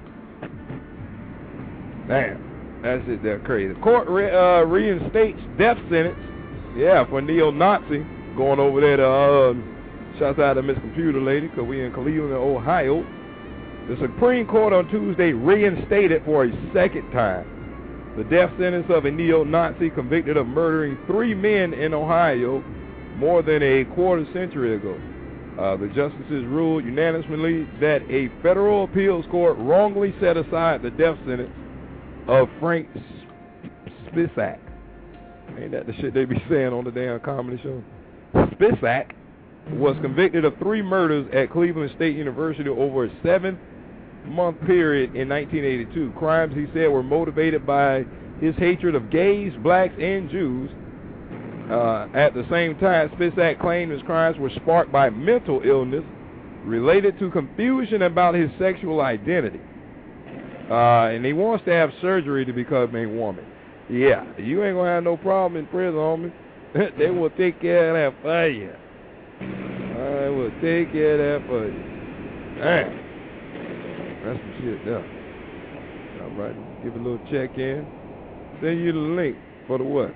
Damn. That shit, they're crazy. Court re- uh, reinstates death sentence. Yeah, for neo-Nazi. Going over there to, uh, shouts out to Miss Computer Lady, because we in Cleveland, Ohio. The Supreme Court on Tuesday reinstated for a second time the death sentence of a neo-Nazi convicted of murdering three men in Ohio more than a quarter century ago. Uh, the justices ruled unanimously that a federal appeals court wrongly set aside the death sentence of Frank Spisak. Ain't that the shit they be saying on the damn comedy show? Spisak was convicted of three murders at Cleveland State University over a seven-month period in nineteen eighty-two. Crimes, he said, were motivated by his hatred of gays, blacks, and Jews. Uh, at the same time, Spisak claimed his crimes were sparked by mental illness related to confusion about his sexual identity. Uh, and he wants to have surgery to become a woman. Yeah, you ain't going to have no problem in prison, homie. They will take care of that for you. I will take care of that for you. Damn. That's some shit there. All right, give a little check in. Send you the link for the what?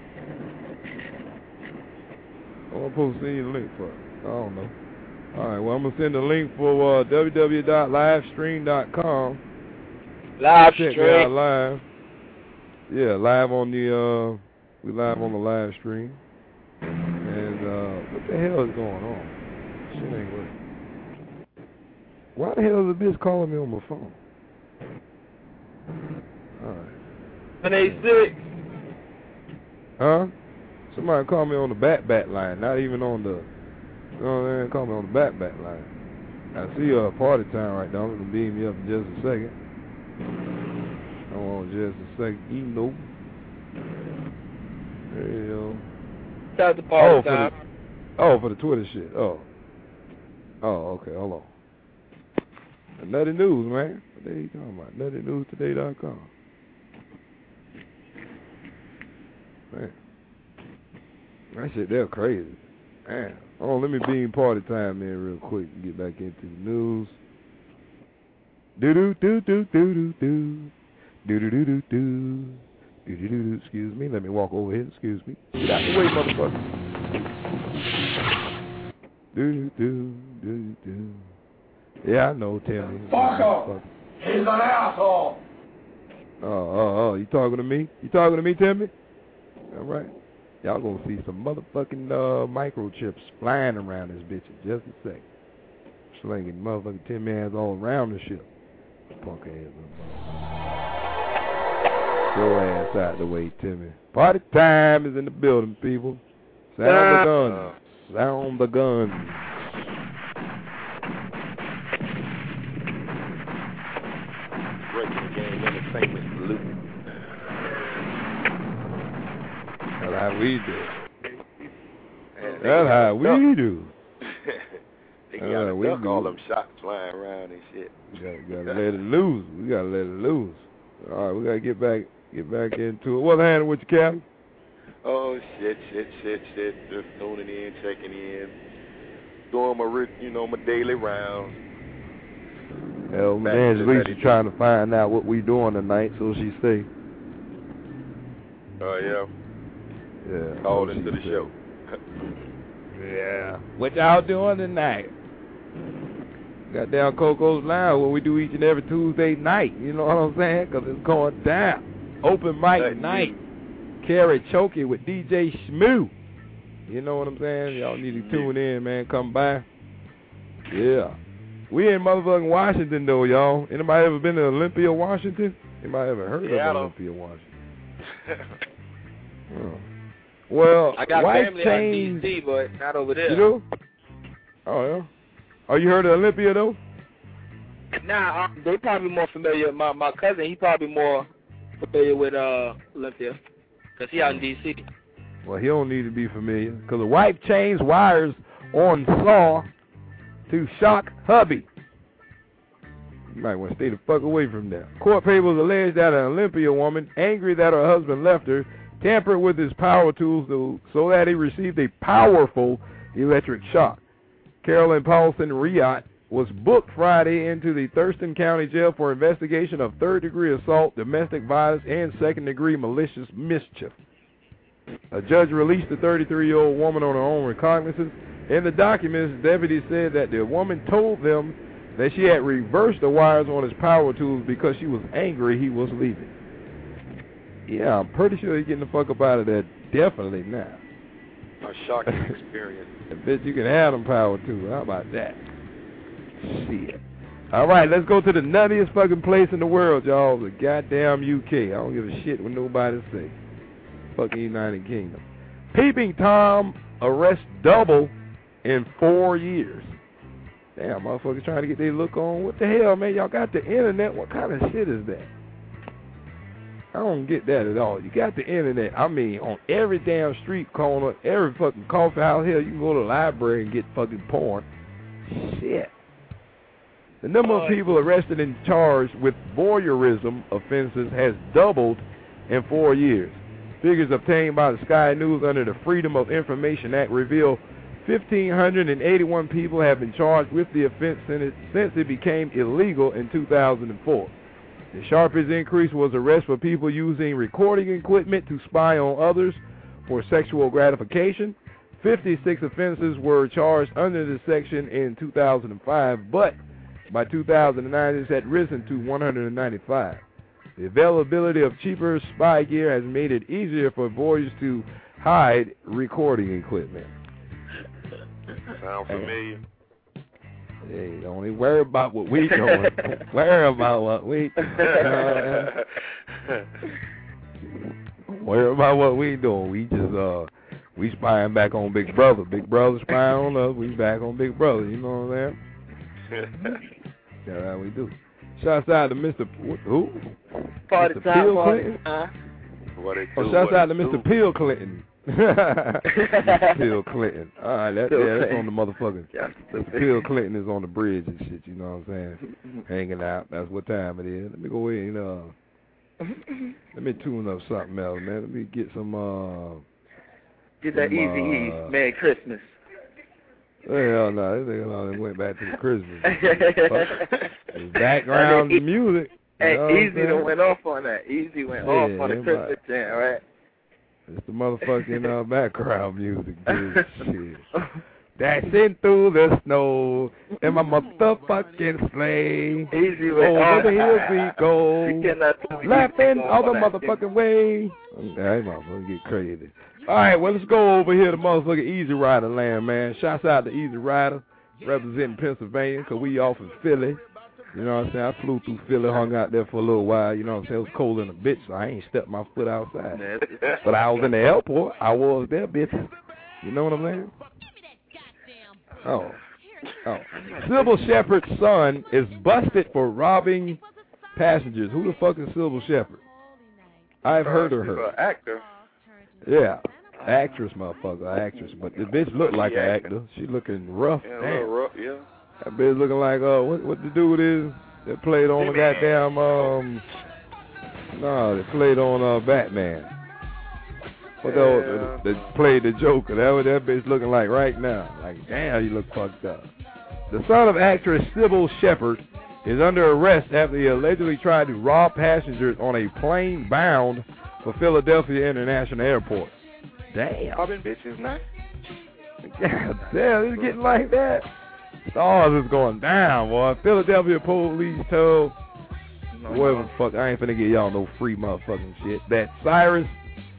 What am I supposed to send you the link for? I don't know. All right, well, I'm going to send the link for uh, w w w dot livestream dot com. Live Check stream. me out live. Yeah, live on the, uh, we live on the live stream. And, uh, what the hell is going on? Shit ain't working. Why the hell is the bitch calling me on my phone? Alright. one eighty-six. Huh? Somebody call me on the bat bat line, not even on the, you know what I mean? Call me on the bat bat line. I see you uh, party time right now. I'm going to beam you up in just a second. Hold on just a second. You know. There you go. Shout out to party oh, time. For the, oh, for the Twitter shit. Oh. Oh, okay. Hold on. Nutty News, man. What the hell you talking about? nutty news today dot com. Man. That shit, they're crazy. Man. Oh, let me beam party time in real quick and get back into the news. Do do do do do do do. Do do do do do. Do do do do. Excuse me. Let me walk over here. Excuse me. Get out the way, motherfucker. Do do do do do. Yeah, I know, Timmy. Fuck off. He's an asshole. Oh, oh, oh. You talking to me? You talking to me, Timmy? All right. Y'all gonna see some motherfucking uh, microchips flying around this bitch in just a second. Slinging motherfucking Timmy ass all around the ship. Punk ass. Go ass out the way, Timmy. Party time is in the building, people. Sound the guns. Sound the guns. Breaking the game entertainment salute. That's how we do. That's how we do. They Uh, gotta we duck do. all them shots flying around and shit. We gotta, gotta let it loose. We gotta let it loose. All right, we gotta get back, get back into it. What's happening with you, Captain? Oh shit, shit, shit, shit. Just tuning in, checking in, doing my, ri- you know, my daily rounds. Hell, Back man, to Lisa Betty. trying to find out what we doing tonight, so she say. Oh yeah. Yeah. Called so into she the say. show. Yeah. What y'all doing tonight? Got down Coco's Lounge, what we do each and every Tuesday night. You know what I'm saying? Because it's going down. Open mic That night. Carry Chokey with D J Shmoo. You know what I'm saying? Y'all need to tune in, man. Come by. Yeah. We in motherfucking Washington, though, y'all. Anybody ever been to Olympia, Washington? Anybody ever heard Yeah, I of don't. Olympia, Washington? Oh. Well, I got White family Chains, out in D C, but not over there. You do? Oh, yeah. Oh, you heard of Olympia, though? Nah, um, they probably more familiar. My my cousin, he probably more familiar with uh Olympia, cause he out in D C. Well, he don't need to be familiar, because the wife changed wires on saw to shock hubby. You might want to stay the fuck away from there. Court papers allege that an Olympia woman, angry that her husband left her, tampered with his power tools to, so that he received a powerful electric shock. Carolyn Paulson Riot was booked Friday into the Thurston County Jail for investigation of third-degree assault, domestic violence, and second-degree malicious mischief. A judge released the thirty-three-year-old woman on her own recognizance. In the documents, deputies said that the woman told them that she had reversed the wires on his power tools because she was angry he was leaving. Yeah, I'm pretty sure he's getting the fuck up out of there. Definitely not. A shocking experience. I bet you can have them power tools. How about that? Shit. All right, let's go to the nuttiest fucking place in the world, y'all. The goddamn U K. I don't give a shit what nobody say. Fucking United Kingdom. Peeping Tom arrest double in four years. Damn, motherfuckers trying to get their look on. What the hell, man? Y'all got the internet. What kind of shit is that? I don't get that at all. You got the internet. I mean, on every damn street corner, every fucking coffee house here, you can go to the library and get fucking porn. Shit. The number of people arrested and charged with voyeurism offenses has doubled in four years. Figures obtained by the Sky News under the Freedom of Information Act reveal one thousand five hundred eighty-one people have been charged with the offense since it became illegal in two thousand four. The sharpest increase was arrests for people using recording equipment to spy on others for sexual gratification. fifty-six offenses were charged under the section in two thousand five, but by two thousand nine it had risen to one hundred ninety-five. The availability of cheaper spy gear has made it easier for voyeurs to hide recording equipment. Sound familiar? Hey, don't even worry about what we doing. Worry about what we uh, worry about what we doing. We just uh we spying back on Big Brother. Big Brother spying on us. We back on Big Brother. You know what I'm saying? That's how we do. Shouts out to Mister Who? Party Mister time, Bill party. Clinton. Uh, what they do, Oh, shouts what out to they Mister do. Bill Clinton. Mister Bill Clinton. All right, that, Bill yeah, that's Clinton. on the motherfucking. Mister Bill Clinton is on the bridge and shit. You know what I'm saying? Hanging out. That's what time it is. Let me go ahead and uh, let me tune up something else, man. Let me get some uh. Get that some, easy uh, E. Merry Christmas. Hell no, this nigga only went back to the Christmas. Fuck. Background Hey, music. Hey, you know what I'm Easy saying? done went off on that. Easy went Yeah, off on the yeah, Christmas jam, right? It's the motherfucking uh, background music, dude. Shit. Dancing through the snow in my motherfucking sleigh. Easy went Over off. the hills we go. You cannot Laughing all the on that, motherfucking way. That motherfucker get crazy. All right, well, let's go over here to motherfucking Easy Rider land, man. Shouts out to Easy Rider, representing Pennsylvania, because we off in Philly. You know what I'm saying? I flew through Philly, hung out there for a little while. You know what I'm saying? It was cold in a bitch, so I ain't stepped my foot outside. But I was in the airport. I was there, bitch. You know what I'm saying? Oh. Oh. Sybil Shepherd's son is busted for robbing passengers. Who the fuck is Sybil Shepherd? I've heard of She's her. an actor. Yeah. Actress, motherfucker. Actress. But the bitch look like an actor. She looking rough. Yeah, a Damn. little rough, yeah. That bitch looking like, uh, what, what the dude is that played on the goddamn, um, no, that played on, uh, Batman. What Yeah. the, that played the Joker. That what that bitch looking like right now. Like, damn, you look fucked up. The son of actress Sybil Shepherd is under arrest after he allegedly tried to rob passengers on a plane bound for Philadelphia International Airport. Damn. Robbing bitches now? God damn, it's getting like that. Stars is going down, boy. Philadelphia police told whatever the fuck, I ain't finna get y'all no free motherfucking shit, that Cyrus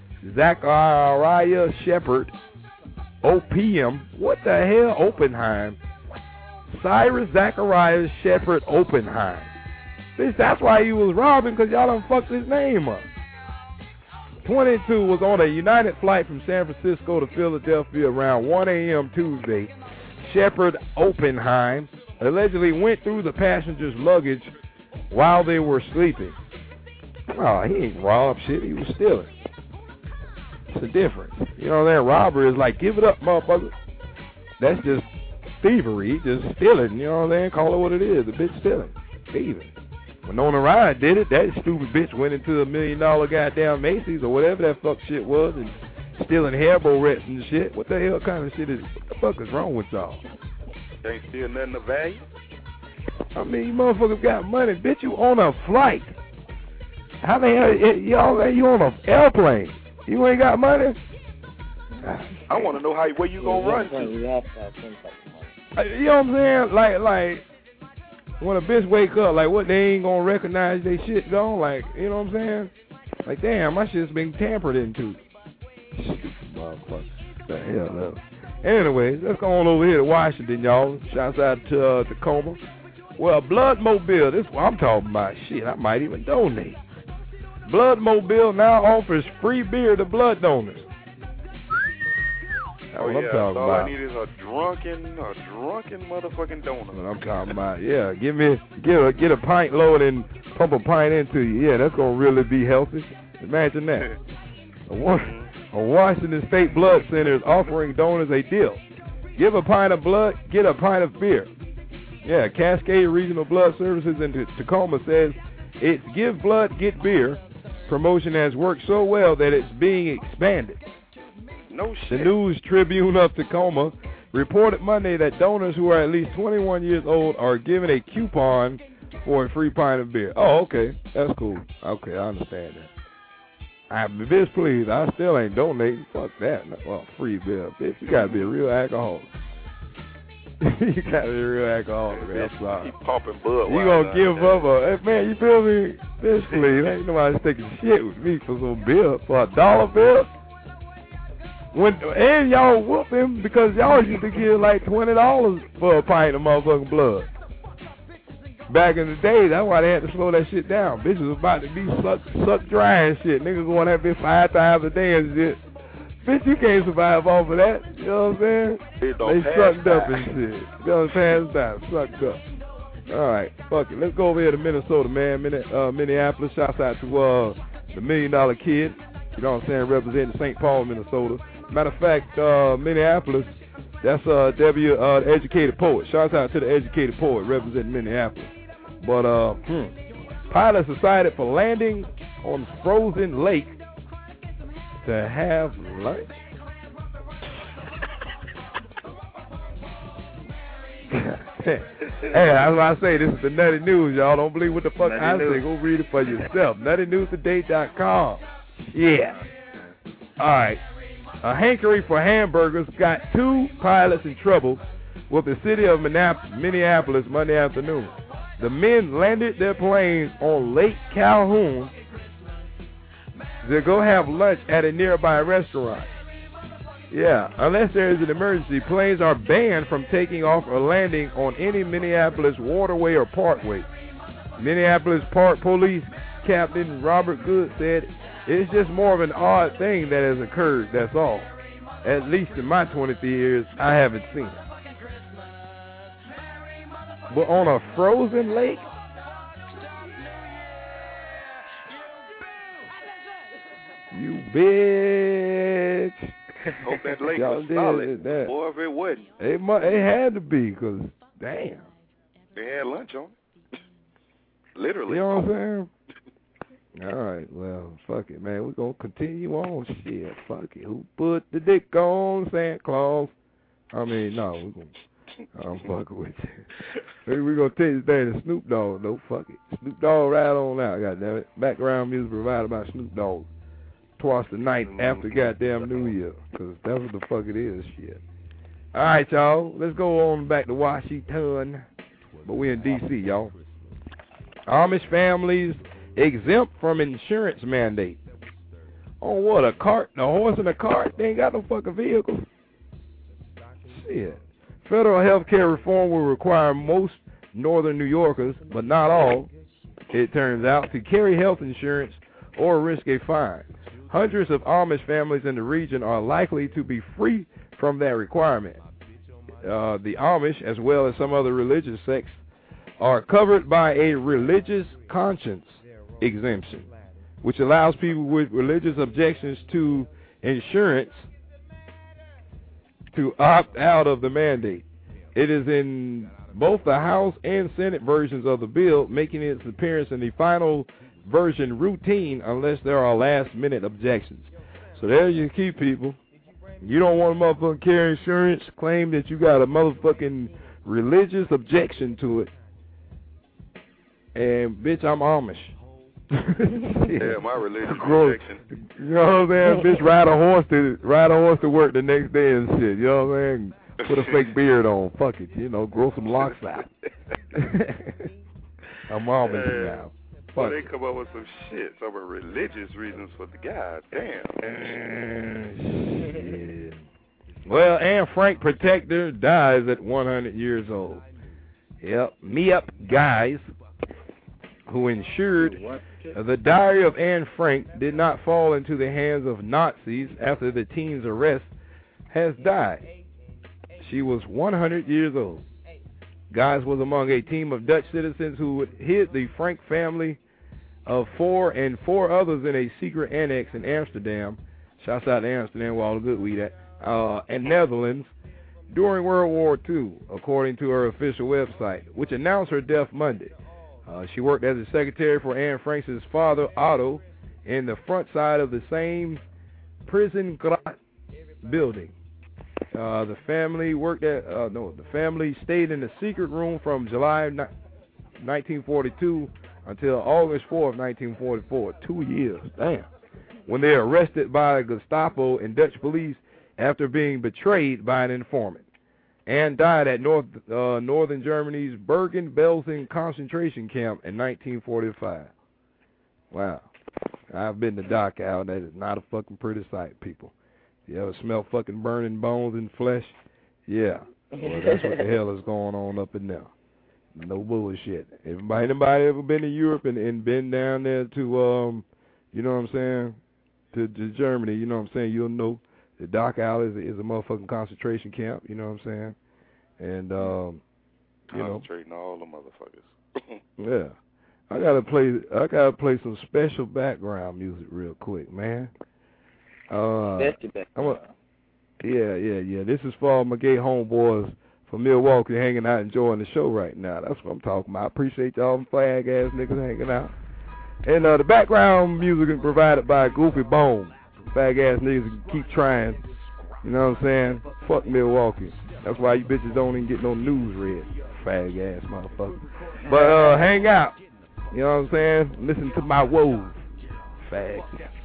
Zachariah Shepherd, O P M, what the hell, Oppenheim? Cyrus Zachariah Shepherd Oppenheim. Bitch, that's why he was robbing, because y'all done fucked his name up. twenty-two was on a United flight from San Francisco to Philadelphia around one a.m. Tuesday. Shepherd Oppenheim allegedly went through the passengers' luggage while they were sleeping. Oh, he ain't robbed shit. He was stealing. It's the difference. You know what I'm saying? Robbery is like, give it up, motherfucker. That's just thievery. Just stealing. You know what I'm saying? Call it what it is. The bitch stealing. thieving. Winona Ryder did it. That stupid bitch went into a million dollar goddamn Macy's or whatever that fuck shit was and stealing hair bow reps and shit. What the hell kind of shit is, what the fuck is wrong with y'all? Ain't steal nothing of value. I mean, you motherfuckers got money. Bitch, you on a flight. How the hell, y'all, you on an airplane? You ain't got money? I want to know how where you gonna run to. You know what I'm saying? Like, like when a bitch wake up, like what, they ain't gonna recognize they shit gone? Like, you know what I'm saying? Like, damn, my shit's been tampered into. Stupid motherfucker. The hell no. Anyways, let's go on over here to Washington, y'all. Shouts out to uh, Tacoma. Well, Blood Mobile, this is what I'm talking about. Shit, I might even donate. Blood Mobile now offers free beer to blood donors. That's Oh what yeah, I'm talking all about. I need is a drunken, a drunken motherfucking donor. That's what I'm talking about. Yeah, give me, get a get a pint load and pump a pint into you. Yeah, that's gonna really be healthy. Imagine that. a, Wa- a Washington State Blood Center is offering donors a deal. Give a pint of blood, get a pint of beer. Yeah, Cascade Regional Blood Services in T- Tacoma says its Give Blood, Get Beer promotion has worked so well that it's being expanded. No The shit. News Tribune of Tacoma reported Monday that donors who are at least twenty-one years old are given a coupon for a free pint of beer. Oh, okay. That's cool. Okay, I understand that. I'm bitch, please. I still ain't donating. Fuck that. Well, free beer. Bitch, you gotta be a real alcoholic. You gotta be a real alcoholic, man. I'm sorry. Keep pumping Bud. You gonna give up a, hey, man, you feel me? Bitch, please. Ain't nobody taking shit with me for some beer, for a dollar bill. When, and y'all whoop him because y'all used to give like twenty dollars for a pint of motherfucking blood. Back in the day, that's why they had to slow that shit down. Bitches was about to be sucked, sucked dry and shit. Niggas going that bitch five times a day and shit. Bitch, you can't survive off of that. You know what I'm saying? They sucked up and shit. You know what I'm saying? Down, sucked up. All right, fuck it. Let's go over here to Minnesota, man. Min- uh, Minneapolis. Shouts out to uh, the Million Dollar Kid. You know what I'm saying? Representing Saint Paul, Minnesota. Matter of fact, uh, Minneapolis, that's uh, W, uh, the Educated Poet. Shouts out to the Educated Poet representing Minneapolis. But uh, hmm, pilots decided for landing on frozen lake to have lunch. Hey, that's why I say this is the Nutty News, y'all. Don't believe what the fuck Nutty I News. say. Go read it for yourself. nutty news today dot com. Yeah. All right. A hankering for hamburgers got two pilots in trouble with the city of Minneapolis Monday afternoon. The men landed their planes on Lake Calhoun to go have lunch at a nearby restaurant. Yeah, unless there is an emergency, planes are banned from taking off or landing on any Minneapolis waterway or parkway. Minneapolis Park Police Captain Robert Good said, "It's just more of an odd thing that has occurred, that's all. At least in my twenty-three years, I haven't seen it." But on a frozen lake? You bitch. Hope that lake Y'all was did solid. that. Boy, if it wasn't, It, mu- it had to be, because, damn. they had lunch on it. Literally. You know what I'm saying? All right, well, fuck it, man. We're going to continue on. Shit, fuck it. Who put the dick on Santa Claus? I mean, no, we're going to, I'm fucking with you. Maybe we're going to take this thing to Snoop Dogg, though. Fuck it. Snoop Dogg right on out, goddammit. Background music provided by Snoop Dogg. Twice the night after goddamn New Year, because that's what the fuck it is, shit. All right, y'all. Let's go on back to Washington. But we're in D C, y'all. Amish families exempt from insurance mandate. Oh, what, a cart? A horse and a cart? They ain't got no fucking vehicle. Shit. Federal health care reform will require most northern New Yorkers, but not all, it turns out, to carry health insurance or risk a fine. Hundreds of Amish families in the region are likely to be free from that requirement. Uh, the Amish, as well as some other religious sects, are covered by a religious conscience exemption, which allows people with religious objections to insurance to opt out of the mandate. It is in both the House and Senate versions of the bill, making its appearance in the final version routine unless there are last-minute objections. So there you keep people. You don't want a motherfucking carry insurance, claim that you got a motherfucking religious objection to it. And, bitch, I'm Amish. Yeah, my religious Gross. objection. You know what I'm saying? Bitch, ride a horse to ride a horse to work the next day and shit. You know what I'm saying? Put a fake beard on. Fuck it. You know, grow some locks out. I'm Amish Yeah. now. Well, Fuck they it. come up with some shit, some religious reasons for the guy. Damn. Well, Anne Frank Protector dies at one hundred years old. Yep. Me Up Guys, who ensured the diary of Anne Frank did not fall into the hands of Nazis after the teen's arrest, has died. She was one hundred years old. Guys was among a team of Dutch citizens who hid the Frank family of four and four others in a secret annex in Amsterdam. Shouts out to Amsterdam where all the good weed at. Uh, and Netherlands during World War Two, according to her official website, which announced her death Monday. Uh, she worked as a secretary for Anne Frank's father, Otto, in the front side of the same prison building. Uh, the family worked at, uh, no, the family stayed in the secret room from July nineteen forty-two until August fourth, nineteen forty-four. Two years, damn. When they were arrested by Gestapo and Dutch police after being betrayed by an informant. Anne died at North, uh, northern Germany's Bergen-Belsen concentration camp in nineteen forty-five. Wow. I've been to Dachau. That is not a fucking pretty sight, people. You ever smell fucking burning bones and flesh? Yeah. Well, that's what the hell is going on up in there. No bullshit. Everybody, anybody ever been to Europe and, and been down there to, um, you know what I'm saying, to, to Germany, you know what I'm saying, you'll know the Dachau is, is a motherfucking concentration camp, you know what I'm saying? And, um, you know. Concentrating all the motherfuckers. Yeah. I gotta play, I gotta play some special background music real quick, man. Uh, I'm a, yeah, yeah, yeah. This is for all my gay homeboys from Milwaukee hanging out enjoying the show right now. That's what I'm talking about. I appreciate y'all flag ass niggas hanging out. And uh, the background music is provided by Goofy Bone. Fag ass niggas keep trying. You know what I'm saying? Fuck Milwaukee. That's why you bitches don't even get no news read. Fag ass motherfucker. But uh, hang out. You know what I'm saying? Listen to my woes. Fag.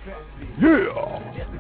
Yeah.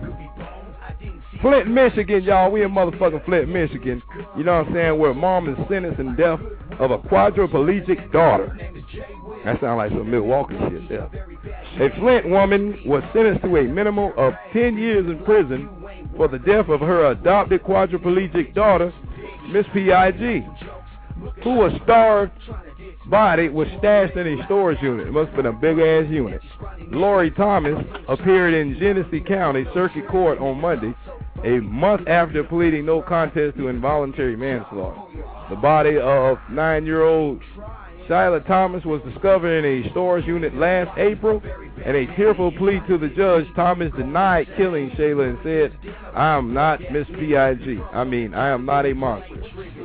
Flint, Michigan, y'all. We in motherfucking Flint, Michigan. You know what I'm saying? Where mom is sentenced in death of a quadriplegic daughter. That sounds like some Milwaukee shit there. A Flint woman was sentenced to a minimum of ten years in prison for the death of her adopted quadriplegic daughter, Miss P I G, who was starved body was stashed in a storage unit. It must have been a big-ass unit. Lori Thomas appeared in Genesee County Circuit Court on Monday, a month after pleading no contest to involuntary manslaughter. The body of nine-year-old Shyla Thomas was discovered in a storage unit last April. In a tearful plea to the judge, Thomas denied killing Shayla and said, "I am not Miss P I G. I mean, I am not a monster."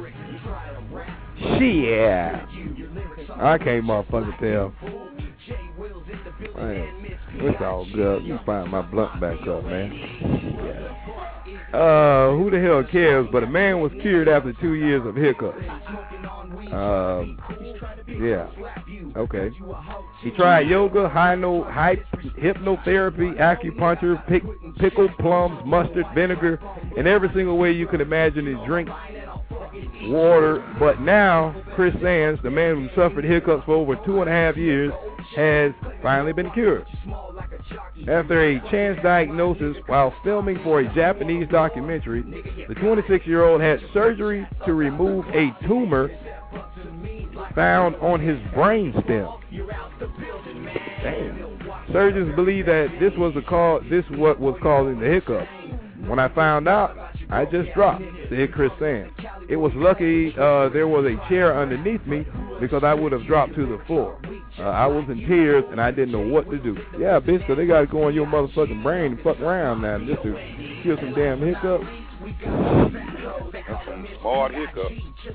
Shit. I can't motherfucking tell. Man, it's all good. Let me find my blunt back up, man. Uh, who the hell cares? But a man was cured after two years of hiccups. Um, yeah. Okay. He tried yoga, hyno, hype, hypnotherapy, acupuncture, pick, pickled plums, mustard, vinegar, and every single way you could imagine to drink water. But now, Chris Sands, the man who suffered hiccups for over two and a half years, has finally been cured. After a chance diagnosis while filming for a Japanese documentary, the twenty-six-year-old had surgery to remove a tumor found on his brainstem. Damn. Surgeons believe that this was the cause. This is what was causing the hiccups. When I found out, I just dropped, said Chris Sands. It was lucky uh, there was a chair underneath me because I would have dropped to the floor. Uh, I was in tears and I didn't know what to do. Yeah, bitch, so they got to go in your motherfucking brain and fuck around now just to kill some damn hiccups. That's some Smart hiccup.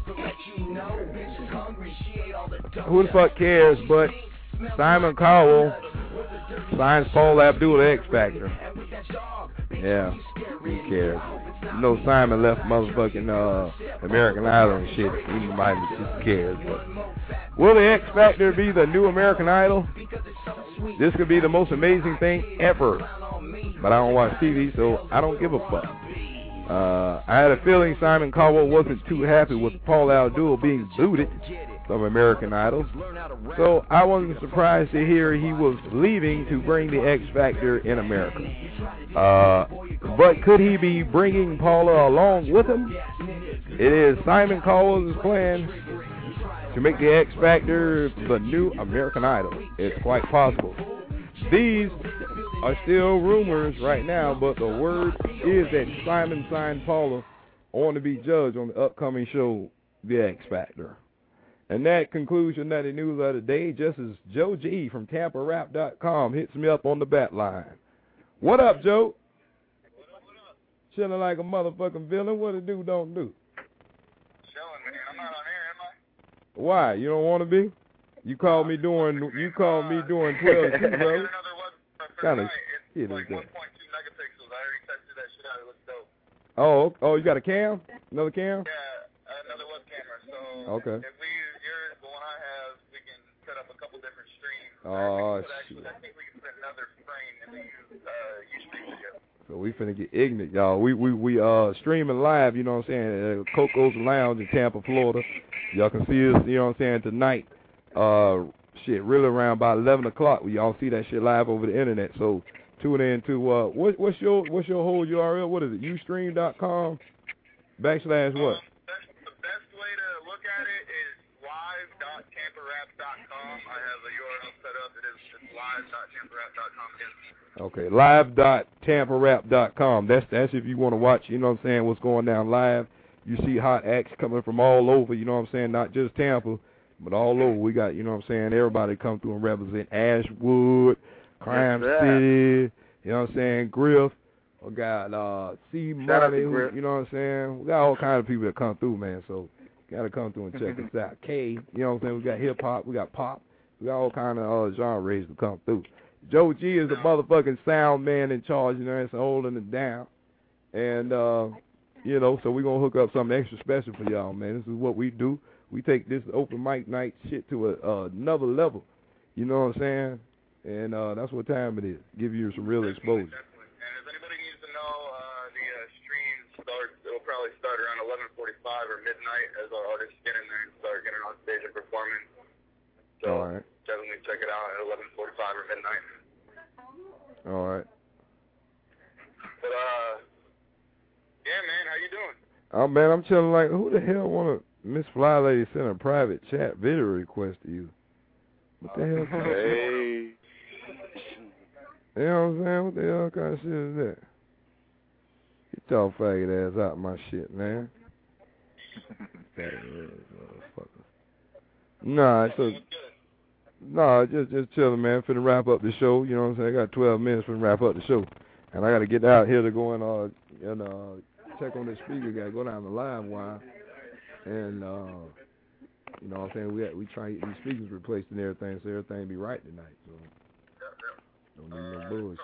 Who the fuck cares? But Simon Cowell signs Paul Abdul to X Factor. Yeah, who cares? You know Simon left motherfucking uh, American Idol and shit. He might just cares. But will the X Factor be the new American Idol? This could be the most amazing thing ever. But I don't watch T V, so I don't give a fuck. Uh, I had a feeling Simon Cowell wasn't too happy with Paul Abdul being booted from American Idol, so I wasn't surprised to hear he was leaving to bring the X Factor in America. Uh, but could he be bringing Paula along with him? It is Simon Cowell's plan to make the X Factor the new American Idol. It's quite possible. These are still rumors right now, but the word is that Simon signed Paula on to be judged on the upcoming show, The X Factor. And that concludes your Nutty News of the day, just as Joe G from Tampa Rap dot com hits me up on the bat line. What up, Joe? Chilling like a motherfucking villain. What a dude don't do. Chilling, man. I'm not on air, am I? Why? You don't want to be? You called me doing. You called me doing twelve two, bro. Kind of shit is that? one point two megapixels. I already tested that shit out. It looks dope. Oh, oh, you got a cam? Another cam? Yeah, another web camera. So okay. If we use yours, the one I have, we can set up a couple different streams. Oh, shit. Actually, I think we can put another frame in the uh, Ustream video. So we finna get ignorant, y'all. We we we uh streaming live, you know what I'm saying? Uh, Coco's Lounge in Tampa, Florida. Y'all can see us, you know what I'm saying, tonight. Uh, shit, really around about eleven o'clock. We all see that shit live over the internet. So tune in to uh, what what's your what's your whole U R L? What is it? Ustream dot com backslash what? Um, best, the best way to look at it is live dot tampa rap dot com. I have a U R L set up. It is it's live dot tampa rap dot com. Okay, live dot tampa rap dot com. That's that's if you want to watch, you know what I'm saying, what's going down live. You see hot acts coming from all over, you know what I'm saying, not just Tampa, but all over. We got, you know what I'm saying, everybody come through and represent Ashwood, Crime yes, City, you know what I'm saying, Griff. We got uh, C Money, who, you know what I'm saying. We got all kinds of people that come through, man, so got to come through and check us out. K, you know what I'm saying, we got hip-hop, we got pop, we got all kind of uh, genres to come through. Joe G is the motherfucking sound man in charge, you know, it's holding it down. And, uh, you know, so we're going to hook up something extra special for y'all, man. This is what we do. We take this open mic night shit to a, uh, another level. You know what I'm saying? And uh, that's what time it is. Give you some real exposure. Definitely. And if anybody needs to know, uh, the uh, stream starts, it'll probably start around eleven forty-five or midnight as our artists get in there and start getting on stage and performing. So all right. Definitely check it out at eleven forty-five or midnight. All right. But, uh, yeah, man, how you doing? Oh, man, I'm chilling like, who the hell want to, Miss Fly Lady send a private chat video request to you? What the hell? Hey. You know what I'm saying? What the hell kind of shit is that? Get your faggot ass out of my shit, man. Faggot ass motherfucker. Nah, it's a, nah, just, just chilling, man. Finna wrap up the show, you know what I'm saying? I got twelve minutes to wrap up the show. And I got to get out here to go and, uh, and, uh, check on this speaker. Got to go down the live wire. And, uh, you know what I'm saying? We got, we try to get these speakers replaced and everything so everything be right tonight. So, don't need no bullshit.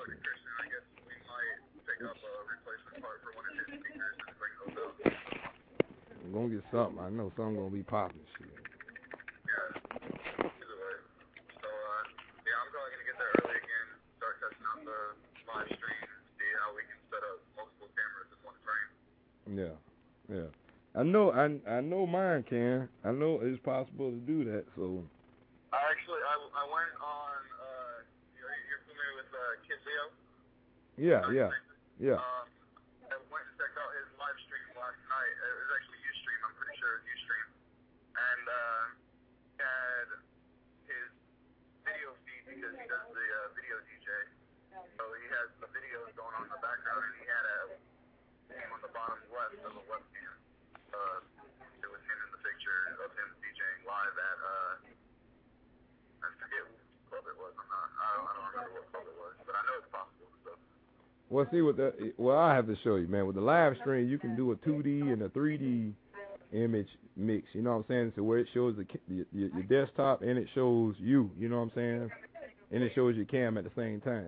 I'm going to get something. I know something going to be popping shit. Yeah. Either way. So, uh, yeah, I'm probably going to get there early again, start testing out the live stream, see how we can set up multiple cameras in one frame. Yeah, yeah. I know, I I know mine can. I know it's possible to do that. So. I actually, I, I went on. Uh, you're, you're familiar with uh, Kid Leo? Yeah, yeah, yeah. Um, I went and checked out his live stream last night. It was actually Ustream. I'm pretty sure it was Ustream, and uh, he had his video feed because he does the uh, video D J. So he has the videos going on in the background, and he had a name on the bottom left of a webcam. Uh, it was him in the picture of him DJing live at, uh, I forget what club it was. I'm not, I don't, I don't remember what club it was, but I know it's possible. So. Well, see, with the, well, I have to show you, man. With the live stream, you can do a two D and a three D image mix. You know what I'm saying? So where it shows the your, your desktop and it shows you. You know what I'm saying? And it shows your cam at the same time.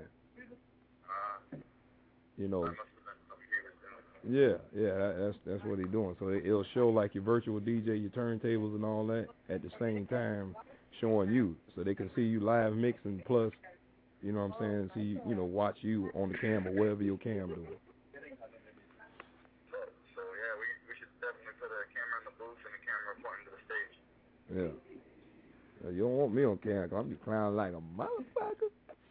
You know. Yeah, yeah, that, that's that's what he's doing. So it, it'll show like your virtual D J, your turntables and all that at the same time, showing you, so they can see you live mixing. Plus, you know what I'm saying? See, you know, watch you on the cam or whatever your cam doing. So yeah, we we should definitely put a camera in the booth and a camera pointing to the stage. Yeah. Uh, you don't want me on camera, 'cause I'm be clowning like a motherfucker.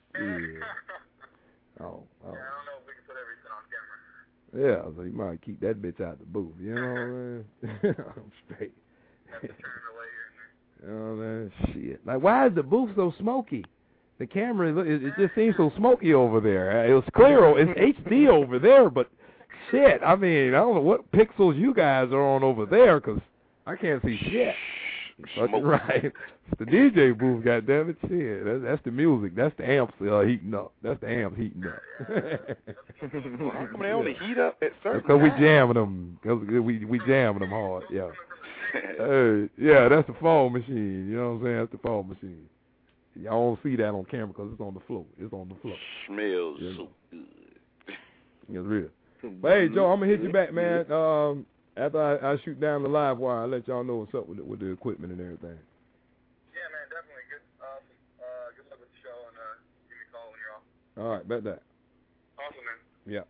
Yeah. Oh, oh. Yeah, I don't know if we can put everything on camera. Yeah, so you might keep that bitch out the booth. You know what I mean? I'm straight. Have to turn it away here and there. You know what I mean? Shit. Like, why is the booth so smoky? The camera, it, it just seems so smoky over there. It was clear, it's H D over there, but shit, I mean, I don't know what pixels you guys are on over there, 'cause I can't see shit. Fucking right. It's the D J booth, goddammit. Shit, that's, that's the music. That's the amps uh, heating up. That's the amps heating up. How come they only heat up at certain Because we times? jamming them. Cause we we jamming them hard. Yeah. Hey, yeah, that's the phone machine. You know what I'm saying? That's the phone machine. Y'all don't see that on camera because it's on the floor. It's on the floor. Smells you know? so good. It's real. But hey, Joe, I'm gonna hit you back, man. Um, after I, I shoot down the live wire, I'll let y'all know what's up with the, with the equipment and everything. Yeah, man, definitely good. Awesome. Uh, good luck with the show, and uh, give me a call when you're off. All right, bet that. Awesome, man. Yeah.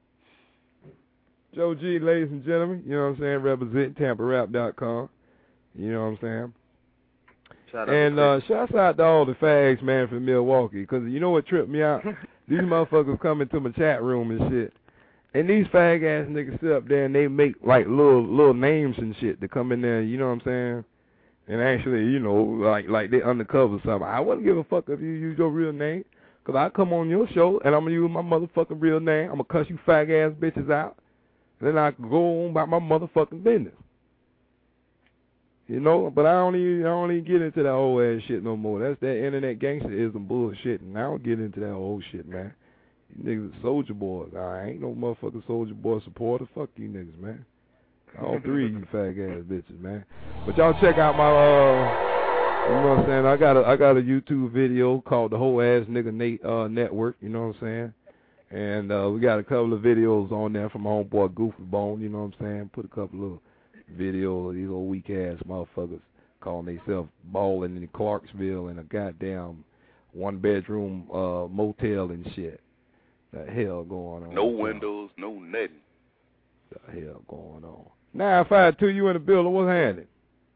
Joe G, ladies and gentlemen, you know what I'm saying, represent Tampa Rap dot com. You know what I'm saying? Shout out and uh, shouts out to all the fags, man, from Milwaukee, because you know what tripped me out? These motherfuckers come into my chat room and shit, and these fag-ass niggas sit up there and they make, like, little little names and shit to come in there, you know what I'm saying? And actually, you know, like like they undercover something. I wouldn't give a fuck if you use your real name, because I come on your show and I'm going to use my motherfucking real name. I'm going to cuss you fag-ass bitches out. Then I can go on about my motherfucking business. You know, but I don't even I don't even get into that old ass shit no more. That's that internet gangsterism bullshit, and I don't get into that old shit, man. You niggas are soldier boys. I ain't no motherfucking soldier boy supporter. Fuck you niggas, man. All three of you fag ass bitches, man. But y'all check out my uh, you know what I'm saying? I got a I got a YouTube video called the Whole Ass Nigga Nate uh Network. You know what I'm saying? And uh, we got a couple of videos on there from my homeboy Goofy Bone. You know what I'm saying? Put a couple of video of these old weak ass motherfuckers calling themselves balling in Clarksville in a goddamn one bedroom uh motel and shit. The hell going on? No windows, no nothing. The hell going on? Nine five two, you in the building? What's happening?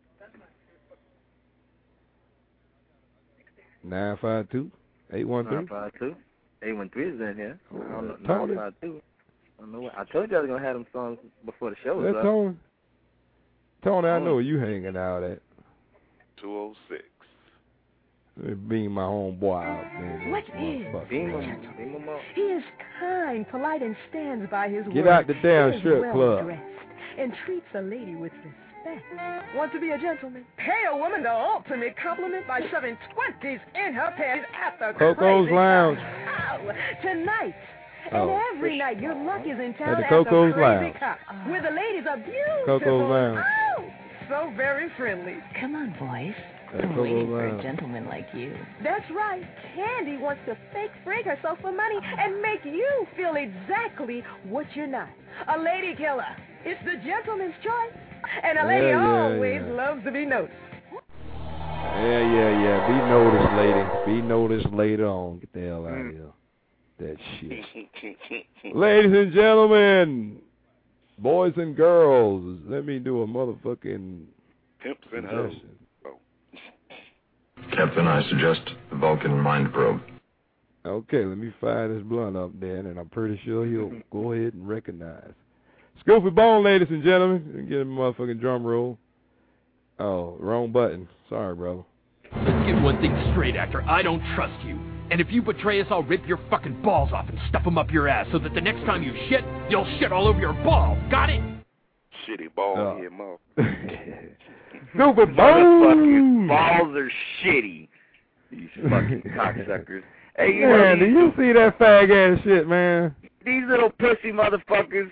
Nine five two, eight one three. Nine five two, eight one three is in here. Oh, I don't know. Tony. Nine five two. I don't know what. I told you I was gonna have them songs before the show was That's up. Tony. Tony, I know where you hanging out at. two oh six. Let me beam my homeboy out, man. What is Beam him, beam him up. He is kind, polite, and stands by his Get word. out the damn He is strip well club. dressed and treats a lady with respect. Want to be a gentleman? Pay a woman the ultimate compliment by shoving twenties in her pants at the Coco's crazy Lounge. Cop. Tonight. Oh. And every night, your luck is in town At the at Coco's the Lounge. Crazy Cop, where the ladies are beautiful. Coco's Lounge. Oh, so very friendly. Come on, boys. At I'm Coco's waiting for a Lounge. gentleman like you. That's right. Candy wants to fake break herself for money and make you feel exactly what you're not. A lady killer. It's the gentleman's choice. And a lady Yeah, yeah, always yeah. loves to be noticed. Yeah, yeah, yeah. Be noticed, lady. Be noticed later on. Get the hell out of here. That shit. Ladies and gentlemen, boys and girls, let me do a motherfucking Pimps and hoes. suggestion. Captain, I suggest the Vulcan mind probe. Okay, let me fire this blunt up there, and I'm pretty sure he'll go ahead and recognize. Scoopy Bone, ladies and gentlemen. Get a motherfucking drum roll. Oh, wrong button. Sorry, brother. Let's get one thing straight, actor. I don't trust you. And if you betray us, I'll rip your fucking balls off and stuff them up your ass so that the next time you shit, you'll shit all over your balls. Got it? Shitty ball Oh. here, mouth. Scoopy Bone! Motherfucking balls are shitty. These fucking cocksuckers. Hey, you know Man, these, do you see that fag ass shit, man? these little pussy motherfuckers,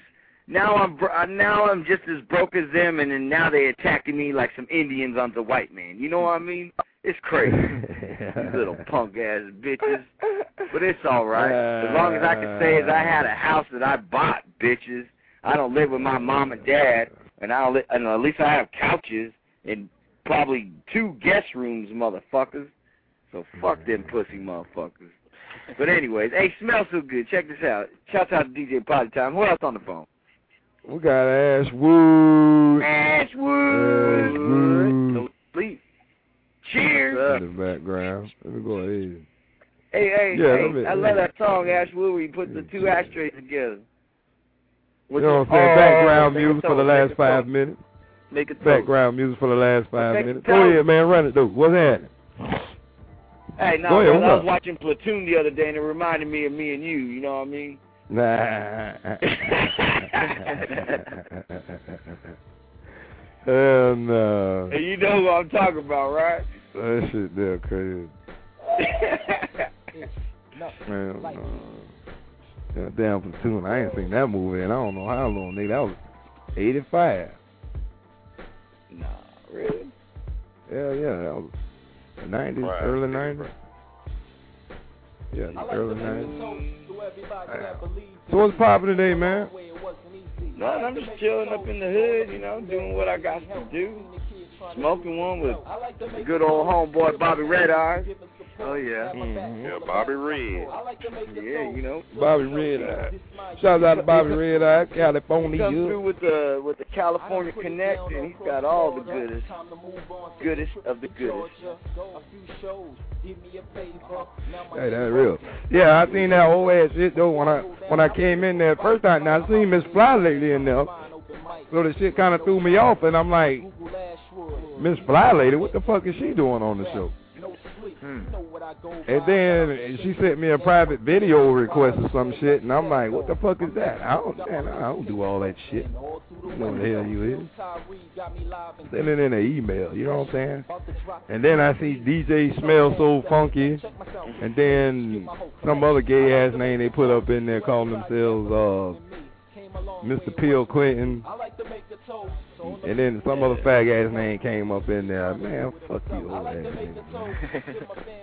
now I'm bro- uh, now I'm just as broke as them, and then now they attacking me like some Indians on the white man. You know what I mean? It's crazy. These little punk ass bitches. But it's all right. As long as I can say is I had a house that I bought, bitches. I don't live with my mom and dad, and I don't li- and at least I have couches and probably two guest rooms, motherfuckers. So fuck them pussy motherfuckers. But anyways, hey, Smells So Good. Check this out. Shout out to D J Potty Time. Who else on the phone? We got Ashwood. Ashwood. Ashwood. No sleep. Cheers. In the background. Let me go ahead. Hey, hey, Yeah, hey. me, I love that song, Ashwood, where you put the two ashtrays together. You know what I'm saying? Oh, background make a music for toast, the last make a five toast. minutes. Make a toast. Background music for the last five Make a minutes. toast. Go ahead, man. Run it, dude. What's happening? Hey, no, Go ahead, brother, what's I was up? watching Platoon the other day, and it reminded me of me and you, you know what I mean? Nah. And uh, Hey, you know what I'm talking about, right? that shit there crazy. Man, uh, yeah, damn Platoon. I ain't seen that movie in I don't know how long, nigga. That was eighty-five. Nah, really? Yeah, yeah. That was the nineties, Right. early nineties. Yeah, the early nineties. So what's poppin' today, man? No, I'm just chilling up in the hood, you know, doing what I got to do. Smoking one with the good old homeboy Bobby Red Eyes. Oh, yeah. Mm-hmm. Yeah, Bobby Red. Yeah, you know. Bobby Red Eye. Shout out to Bobby Red Eye, California. Come through with the with the California Connect, and he's got all the goodest, goodest of the goodest. Hey, that's real. Yeah, I seen that old ass shit though when I when I came in there first time. Now I seen Miss Fly Lady in there, so the shit kind of threw me off, and I'm like, Miss Fly Lady, what the fuck is she doing on the show? Hmm. And then she sent me a private video request or some shit, and I'm like, what the fuck is that? I don't, man, I don't do all that shit. You know what the hell you is? Send it in an email, you know what I'm saying? And then I see D J Smell So Funky, and then some other gay ass name they put up in there calling themselves uh, Mister Bill Clinton. And then some other fag ass name came up in there. Man, fuck you, old ass nigga.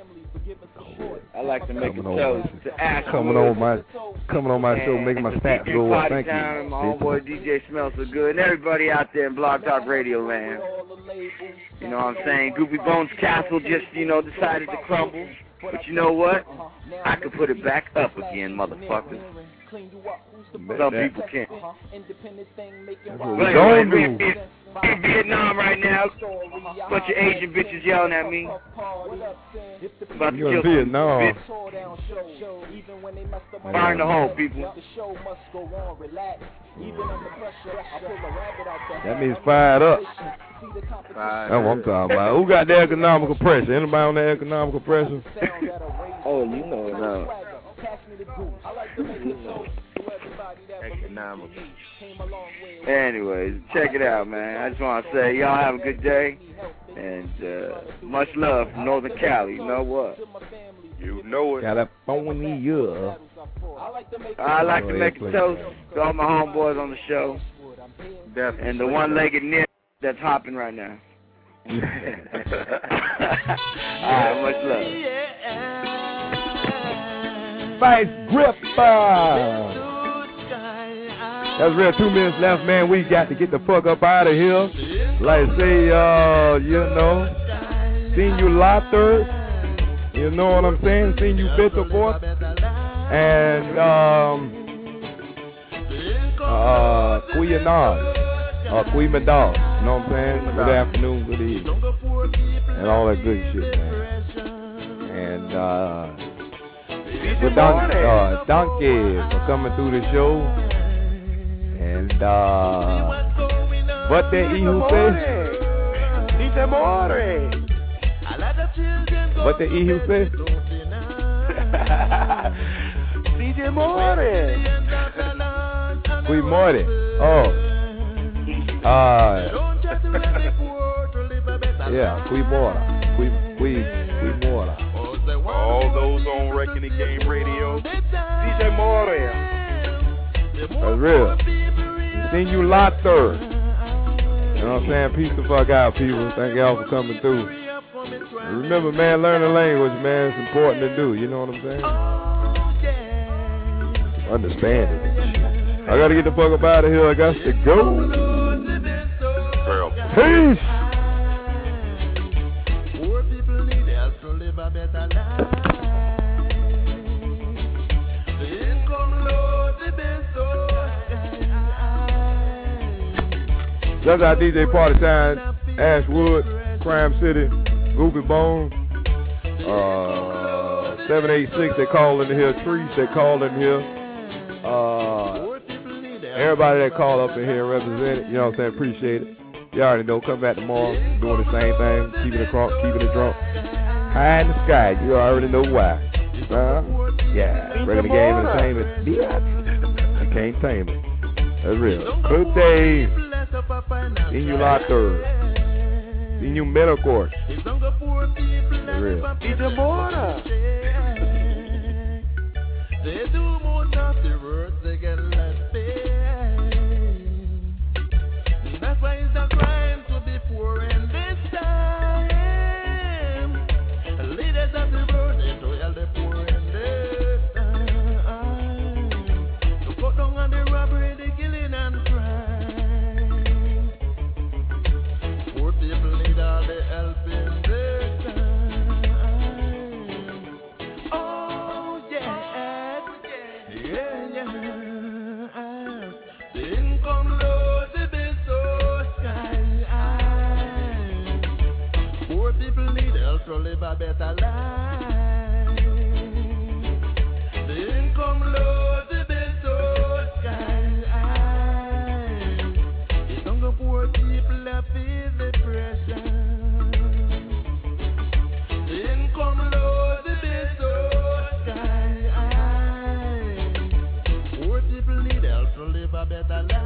I like to make Coming a on toast my- to Ashwood. Coming on my, coming on my show, making my And stats D J go up. Potty Thank you. Time, my homeboy D J Smells So Good, and everybody out there in Blog Talk Radio land. You know what I'm saying? Goopy Bones Castle just, you know, decided to crumble. But you know what? I could put it back up again, motherfuckers. Some people can't. what But we gonna anyways, we in, do. we in Vietnam right now. Bunch of Asian bitches yelling at me. About to You in kill some Vietnam. bitch. Fire in the hole, people. That means fired up. That's what I'm talking about. Who got the economical pressure? Anybody on the economical pressure? Oh, you know it now. Economic. Anyways, check it out, man. I just want to say, y'all have a good day. And uh, much love from Northern Cali. You know what? You know it. California. I like to make a toast to all my homeboys on the show. Definitely. And the one-legged nip that's hopping right now. Alright, much love. Vice Gripper. That's real. Two minutes left, man. We got to get the fuck up out of here. Like say, uh, you know, seen you Lothar. You know what I'm saying? Seen you Bitterboy. And, um, uh, Kuyanad. Uh, Kuyimadal. You know what I'm saying? Good afternoon, good evening. And all that good shit, man. And, uh, with Don- uh, Donkey for coming through the show. And, uh, what that E who say? D J More. What the E who say? D J More. Qui Morty. Oh. Uh. Yeah, Qui Morta. Qui, Qui, Qui Morta. All those on Reckoning Game Radio. D J More. That's real. Simulator. You know what I'm saying? Peace the fuck out, people. Thank y'all for coming through. And remember, man, learn the language, man. It's important to do. You know what I'm saying? Understand it. I gotta get the fuck up out of here. I got to go. Peace. Poor people need help to live a better life. The income low, the best That's our D J Party Time, Ashwood, Crime City, Goofy Bone, uh, seven eight six, they call in here, Trees, they call in here, uh, everybody that call up in here represented, you know what I'm saying, appreciate it. You already know, come back tomorrow, doing the same thing, keeping it crunk, keeping it drunk, high in the sky, you already know why. Uh, yeah, regular game entertainment, you can't tame it. That's real. Good day. Simulator. Senior Middle Court. That's real. It's a border. They do most of the work, they get less paid. That's why it's a crime to be poor in this time. Leaders of the world, they do help the poor in this time. To cut down on the robbery, the killing and crime. Poor people need all the help in this time. Oh yeah, yeah, yeah. The income low, the bill so high. Poor people need help to live a better life. The income low, the bill so high. It's on the poor people that feel the pressure. The income low, the bill so high. Poor people need help to live a better life.